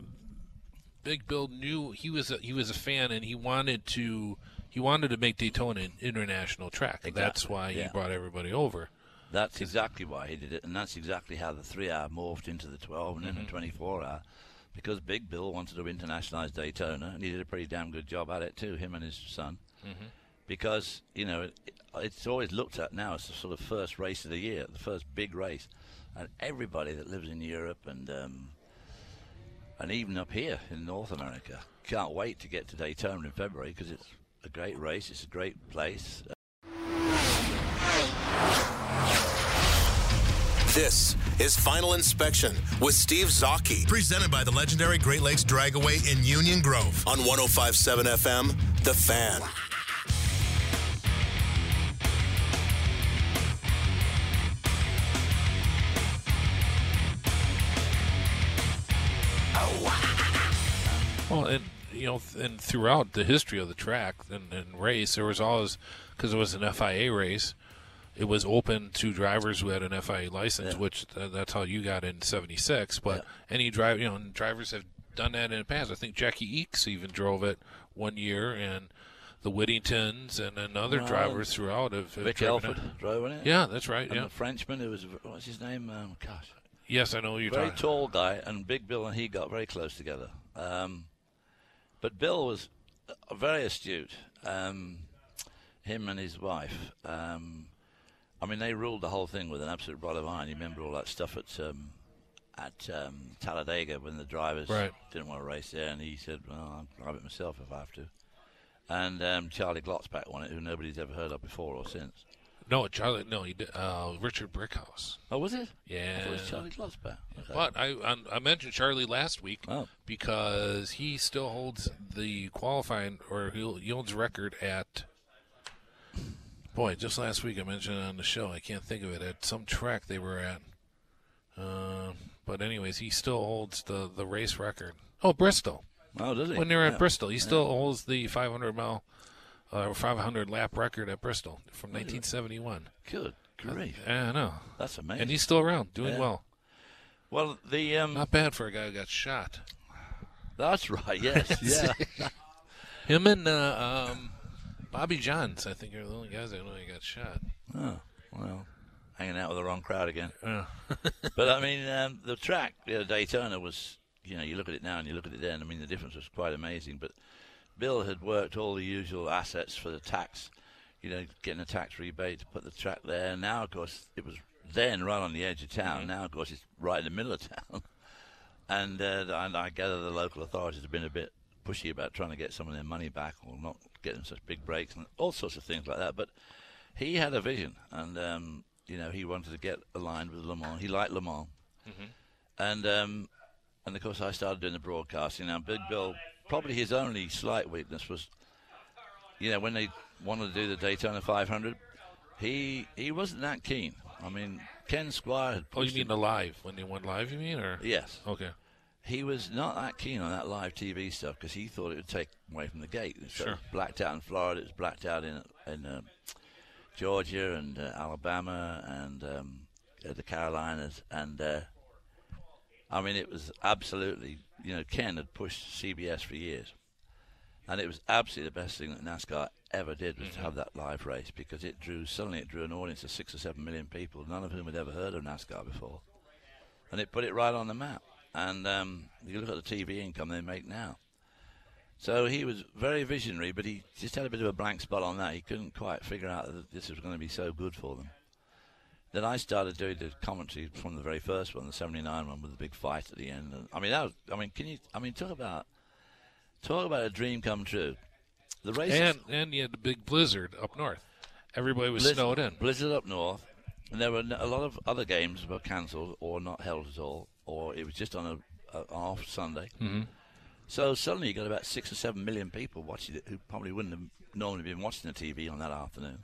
E: Big Bill knew he was a, he was a fan, and he wanted to he wanted to make Daytona an international track.
M: Exactly.
E: That's why he
M: Yeah.
E: brought everybody over.
M: That's exactly why he did it, and that's exactly how the three hour morphed into the twelve and then
E: Mhm.
M: the twenty-four hour, because Big Bill wanted to internationalize Daytona, and he did a pretty damn good job at it too, him and his son.
E: Mhm.
M: Because, you know, it, it's always looked at now as the sort of first race of the year, the first big race, and everybody that lives in Europe and um, and even up here in North America can't wait to get to Daytona in February, because it's a great race, it's a great place.
J: This is Final Inspection with Steve Zocchi, presented by the legendary Great Lakes Dragaway in Union Grove on one oh five point seven F M, The Fan.
E: Well, and you know, th- and throughout the history of the track and, and race, there was always, because it was an F I A race, it was open to drivers who had an F I A license,
M: Yeah.
E: which th- that's how you got in seventy-six. But any driver, you know, and drivers have done that in the past. I think Jackie Eakes even drove it one year, and the Whittingtons and, and other
M: Well,
E: drivers throughout have, have
M: Rick
E: driven
M: Elford
E: it.
M: drove in it.
E: Yeah, that's right.
M: And
E: Yeah.
M: the Frenchman who was, what's his name? Um, gosh.
E: Yes, I know who you're
M: very
E: talking.
M: tall guy, and Big Bill and he got very close together. Um, but Bill was uh, very astute. Um, him and his wife. Um, I mean, they ruled the whole thing with an absolute rod of iron. You remember all that stuff at um, at um, Talladega when the drivers
E: Right.
M: didn't want to race there, and he said, "Well, I'll drive it myself if I have to." And um, Charlie Glotzback won it, who nobody's ever heard of before or since.
E: No, Charlie. No, he did. Uh, Richard Brickhouse.
M: Oh, was it?
E: Yeah.
M: I thought it was Charlie Glotzback. Okay.
E: But I, I I mentioned Charlie last week
M: Oh.
E: because he still holds the qualifying, or he, he holds record at. Boy, just last week I mentioned it on the show. I can't think of it. At some track they were at. Uh, but anyways, he still holds the, the race record. Oh, Bristol.
M: Oh, does he?
E: When they were at
M: Yeah.
E: Bristol, he
M: Yeah.
E: still holds the five hundred mile, uh, five hundred lap record at Bristol from nineteen seventy-one.
M: Good grief.
E: Yeah, I know.
M: That's amazing.
E: And he's still around, doing
M: Yeah.
E: well.
M: Well, the um,
E: Not bad for a guy who got shot.
M: That's right. Yes. Yeah.
E: Him and uh, um, Bobby Johns, I think, are the only guys I know who got shot.
M: Oh, well, hanging out with the wrong crowd again.
E: Yeah.
M: But I mean, um, the track, you know, Daytona was, you know, you look at it now and you look at it then. I mean, the difference was quite amazing. But Bill had worked all the usual assets for the tax, you know, getting a tax rebate to put the track there. And now, of course, it was then right on the edge of town.
E: Mm-hmm.
M: Now, of course, it's right in the middle of town. and, uh, and I gather the local authorities have been a bit pushy about trying to get some of their money back or not getting such big breaks and all sorts of things like that. But he had a vision, and um, you know, he wanted to get aligned with Le Mans. He liked Le Mans,
E: Mhm.
M: and um, and of course I started doing the broadcasting. Now, Big Bill, probably his only slight weakness was, you know, when they wanted to do the Daytona five hundred, he he wasn't that keen. I mean, Ken Squire had
E: Oh, you
M: pushed
E: mean
M: him.
E: the live when they went live? You mean or
M: Yes.
E: Okay.
M: He was not that keen on that live T V stuff because he thought it would take away from the gate. So
E: Sure.
M: it was blacked out in Florida. It was blacked out in in uh, Georgia and uh, Alabama and um, uh, the Carolinas. And uh, I mean, it was absolutely, you know, Ken had pushed C B S for years. And it was absolutely the best thing that NASCAR ever did was
E: Mm-hmm.
M: to have that live race because it drew, suddenly it drew an audience of six or seven million people, none of whom had ever heard of NASCAR before. And it put it right on the map. And um, you look at the T V income they make now. So he was very visionary, but he just had a bit of a blank spot on that. He couldn't quite figure out that this was going to be so good for them. Then I started doing the commentary from the very first one, the seventy-nine one, with the big fight at the end. And, I mean, that was, I mean, can you? I mean, talk about talk about a dream come true. The race
E: And and you had the big blizzard up north. Everybody was
M: blizzard,
E: snowed in.
M: Blizzard up north, and there were a lot of other games were cancelled or not held at all, or it was just on a, a off Sunday.
E: Mm-hmm.
M: So suddenly you got about six or seven million people watching it who probably wouldn't have normally been watching the T V on that afternoon.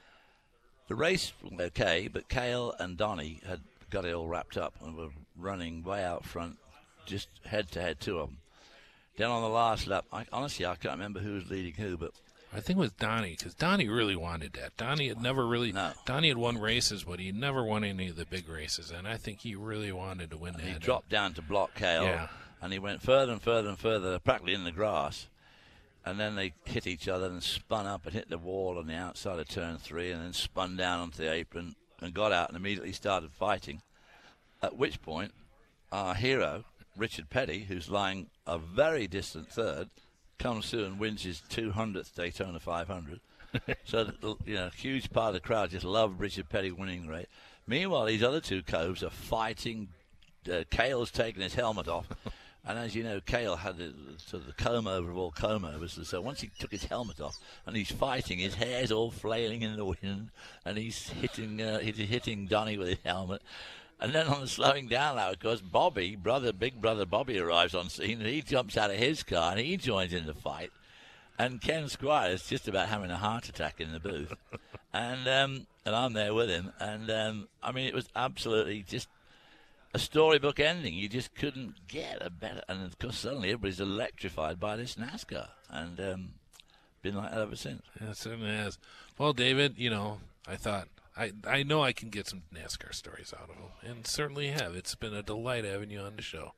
M: The race was okay, but Cale and Donnie had got it all wrapped up and were running way out front, just head to head, two of them. Then on the last lap, I, honestly, I can't remember who was leading who, but
E: I think it was Donnie, because Donnie really wanted that. Donnie had never really.
M: No.
E: Donnie had won races, but he never won any of the big races, and I think he really wanted to win that.
M: he dropped down to block Cale,
E: Yeah.
M: and he went further and further and further, practically in the grass. And then they hit each other and spun up and hit the wall on the outside of turn three, and then spun down onto the apron and got out and immediately started fighting. At which point, our hero, Richard Petty, who's lying a very distant third, comes through and wins his two hundredth Daytona five hundred. So, the, you know, a huge part of the crowd just loved Richard Petty winning the race. Meanwhile, these other two coves are fighting. Uh, Cale's taking his helmet off. And as you know, Cale had the, sort of the comb over of all comb overs. So once he took his helmet off and he's fighting, his hair's all flailing in the wind, and he's hitting uh, he's hitting Donnie with his helmet. And then on the slowing down now, of course, Bobby, brother, big brother Bobby arrives on scene, and he jumps out of his car and he joins in the fight. And Ken Squire is just about having a heart attack in the booth, and um, and I'm there with him. And um, I mean, it was absolutely just a storybook ending. You just couldn't get a better. And of course, suddenly everybody's electrified by this NASCAR, and um, been like that ever since.
E: Yeah, it certainly has. Well, David, you know, I thought I I know I can get some NASCAR stories out of him, and certainly have. It's been a delight having you on the show.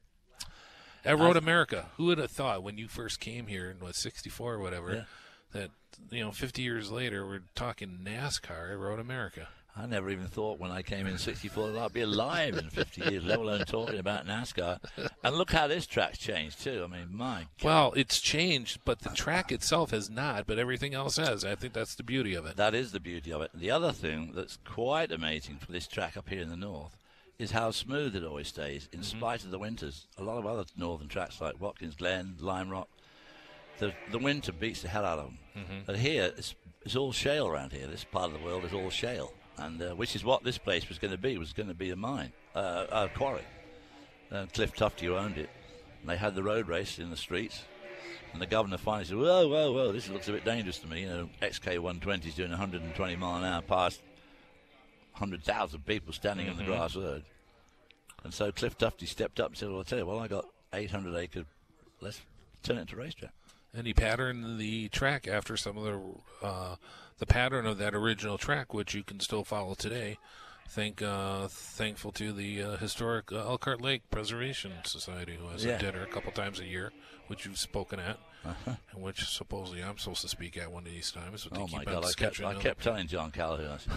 E: At Road America, who would have thought when you first came here in what sixty-four or whatever,
M: Yeah.
E: that you know fifty years later we're talking NASCAR at Road America.
M: I never even thought when I came in sixty-four that I'd be alive in fifty years, let alone talking about NASCAR. And look how this track's changed, too. I mean, my God.
E: Well, it's changed, but the track itself has not, but everything else has. I think that's the beauty of it.
M: That is the beauty of it. The other thing that's quite amazing for this track up here in the north is how smooth it always stays, in
E: Mm-hmm.
M: spite of the winters. A lot of other northern tracks like Watkins Glen, Lime Rock, the, the winter beats the hell out of them.
E: Mm-hmm.
M: But here, it's, it's all shale around here. This part of the world is all shale. And uh, which is what this place was going to be. It was going to be a mine, uh, a quarry. Uh, Cliff Tufty who owned it. And they had the road race in the streets. And the governor finally said, whoa, whoa, whoa, this looks a bit dangerous to me. You know, X K one twenties doing one hundred twenty mile an hour past one hundred thousand people standing
E: Mm-hmm.
M: on the grass road. And so Cliff Tufty stepped up and said, well, I'll tell you, well, I got eight hundred acre, let's turn it into a racetrack.
E: And he patterned the track after some of the uh, the pattern of that original track, which you can still follow today. Thank, uh, thankful to the uh, historic uh, Elkhart Lake Preservation Society, who has
M: Yeah.
E: a dinner a couple times a year, which you've spoken at,
M: Uh-huh.
E: and which supposedly I'm supposed to speak at one of these times. But they
M: Oh,
E: keep
M: my
E: on
M: God, I kept,
E: sketching
M: I
E: out.
M: kept telling John Callahan, I said,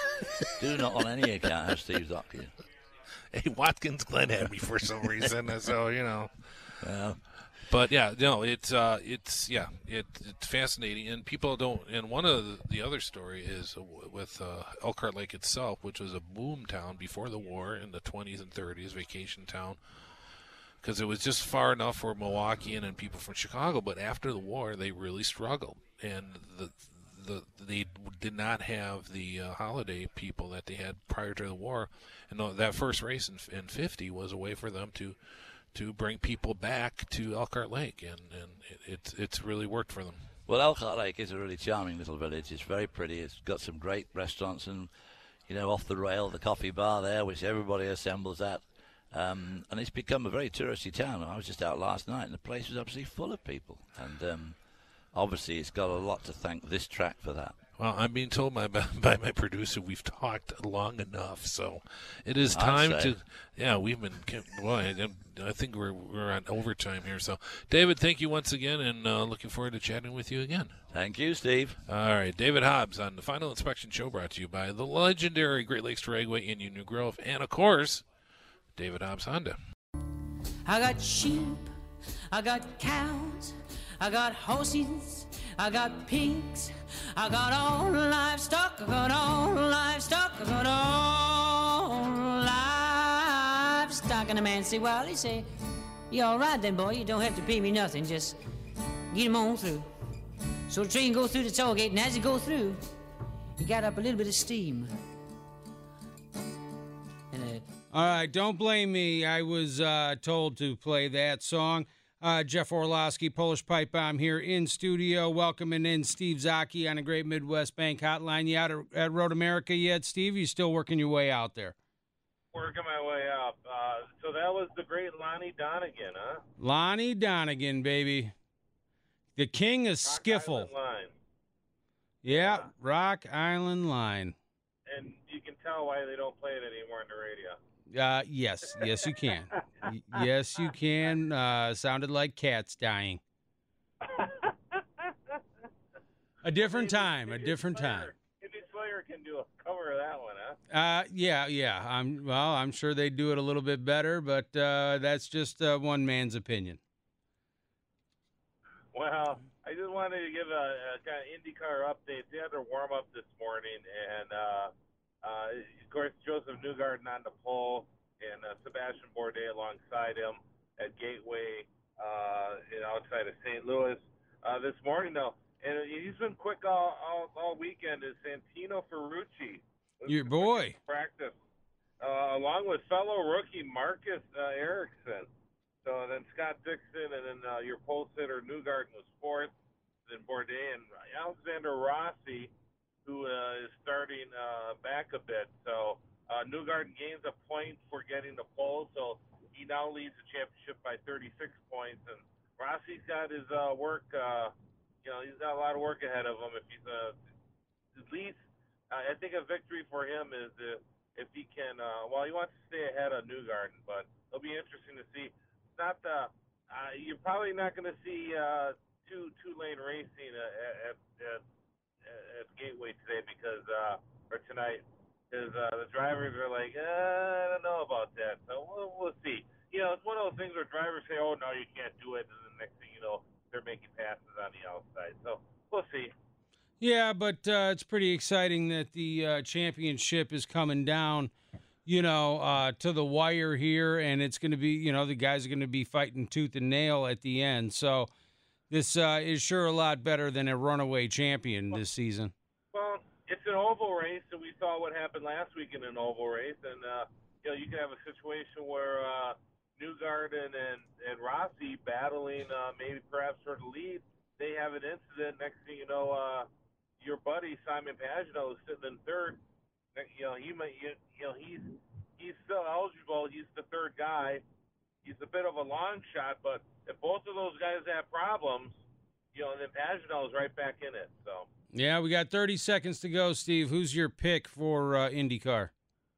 M: do, do not on any account have Steve Zock here.
E: Hey, Watkins Glen had me for some reason, so you know.
M: Well,
E: But yeah, no, it's uh, it's yeah, it, it's fascinating, and people don't. And one of the, the other story is with uh, Elkhart Lake itself, which was a boom town before the war in the twenties and thirties, vacation town, because it was just far enough for Milwaukeean and people from Chicago. But after the war, they really struggled, and the the they did not have the uh, holiday people that they had prior to the war, and that first race in, in fifty was a way for them to. to bring people back to Elkhart Lake, and, and it, it's it's really worked for them.
M: Well, Elkhart Lake is a really charming little village. It's very pretty. It's got some great restaurants and, you know, off the rail, the coffee bar there, which everybody assembles at. Um, and it's become a very touristy town. I was just out last night, and the place was absolutely full of people. And um, obviously it's got a lot to thank this track for that.
E: Well, I'm being told by, by my producer we've talked long enough, so it is time to. Yeah, we've been. Well, I, I think we're we're on overtime here. So, David, thank you once again, and uh, looking forward to chatting with you again.
M: Thank you, Steve.
E: All right, David Hobbs on the Final Inspection Show, brought to you by the legendary Great Lakes Dragway in Union Grove, and of course, David Hobbs Honda.
N: I got sheep, I got cows, I got horses, I got pigs, I got all livestock, I got all livestock, I got all livestock. And the man say, well, he say, you all right then, boy, you don't have to pay me nothing, just get him on through. So the train goes through the toll gate, and as it goes through, he got up a little bit of steam. And uh,
D: All right, don't blame me. I was uh, told to play that song. Uh, Jeff Orlowski, Polish Pipe Bomb here in studio, welcoming in Steve Zaki on a Great Midwest Bank Hotline. You out at, at Road America yet, Steve? You still working your way out there?
O: Working my way up. Uh, so that was the great Lonnie Donegan, huh?
D: Lonnie Donegan, baby. The king of
O: Rock
D: skiffle.
O: Island Line.
D: Yeah, yeah, Rock Island Line.
O: And you can tell why they don't play it anymore on the radio.
D: Uh, yes, yes, you can. Y- yes, you can. Uh, sounded like cats dying. A different time, a different time.
O: Indy Slayer can do a cover of that one, huh?
D: Uh, yeah, yeah. I'm well. I'm sure they do it a little bit better, but uh, that's just uh, one man's opinion.
O: Well, I just wanted to give a, a kind of IndyCar update. They had their warm up this morning, and uh, uh, of course Joseph Newgarden on the pole, and uh, Sebastian Bourdais alongside him at Gateway, uh, you know, outside of Saint Louis uh, this morning, though. And he's been quick all all, all weekend. Is Santino Ferrucci,
D: your boy,
O: practice uh, along with fellow rookie Marcus uh, Ericsson. So then Scott Dixon, and then uh, your pole sitter Newgarden was fourth. Then Bourdais and Alexander Rossi, who uh, is starting uh, back a bit. So uh, Newgarden gains a point for getting the pole, so he now leads the championship by thirty-six points. And Rossi's got his uh, work. Uh, you know, he's got a lot of work ahead of him. If he's uh, at least, uh, I think a victory for him is uh, if he can. Uh, well, he wants to stay ahead of Newgarden, but it'll be interesting to see. Not the, uh, you're probably not going to see uh, two two lane racing at, at, at, at Gateway today because uh, or tonight because uh, the drivers are like uh, I don't know about that, so we'll, we'll see. You know, it's one of those things where drivers say, oh no, you can't do it, and the next thing you know, they're making passes on the outside. So we'll see.
D: Yeah, but uh, it's pretty exciting that the uh, championship is coming down. You know, uh, to the wire here, and it's going to be, you know, the guys are going to be fighting tooth and nail at the end. So this uh, is sure a lot better than a runaway champion this season.
O: Well, it's an oval race, and we saw what happened last week in an oval race. And, uh, you know, you can have a situation where uh, Newgarden and, and Rossi battling uh, maybe perhaps for the lead. They have an incident. Next thing you know, uh, your buddy, Simon Pagenaud, is sitting in third. You know, he might, you know, he's he's still eligible. He's the third guy. He's a bit of a long shot, but if both of those guys have problems, you know, then Pagenaud is right back in it. So
D: yeah, we got thirty seconds to go, Steve. Who's your pick for uh, IndyCar?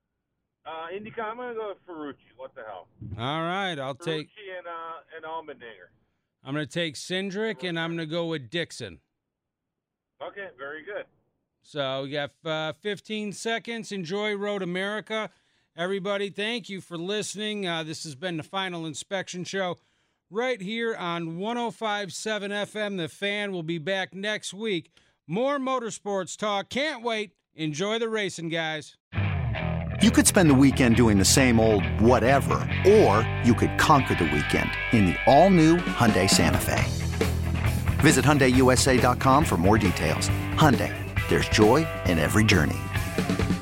O: Uh, IndyCar, I'm going to go with Ferrucci. What the hell?
D: All right, I'll
O: Ferrucci
D: take.
O: and uh, and Allmendinger.
D: I'm going to take Cindric, and I'm going to go with Dixon.
O: Okay, very good.
D: So we got uh, fifteen seconds. Enjoy Road America. Everybody, thank you for listening. Uh, this has been the Final Inspection Show right here on one oh five point seven F M. The Fan will be back next week. More motorsports talk. Can't wait. Enjoy the racing, guys.
P: You could spend the weekend doing the same old whatever, or you could conquer the weekend in the all-new Hyundai Santa Fe. Visit Hyundai U S A dot com for more details. Hyundai. There's joy in every journey.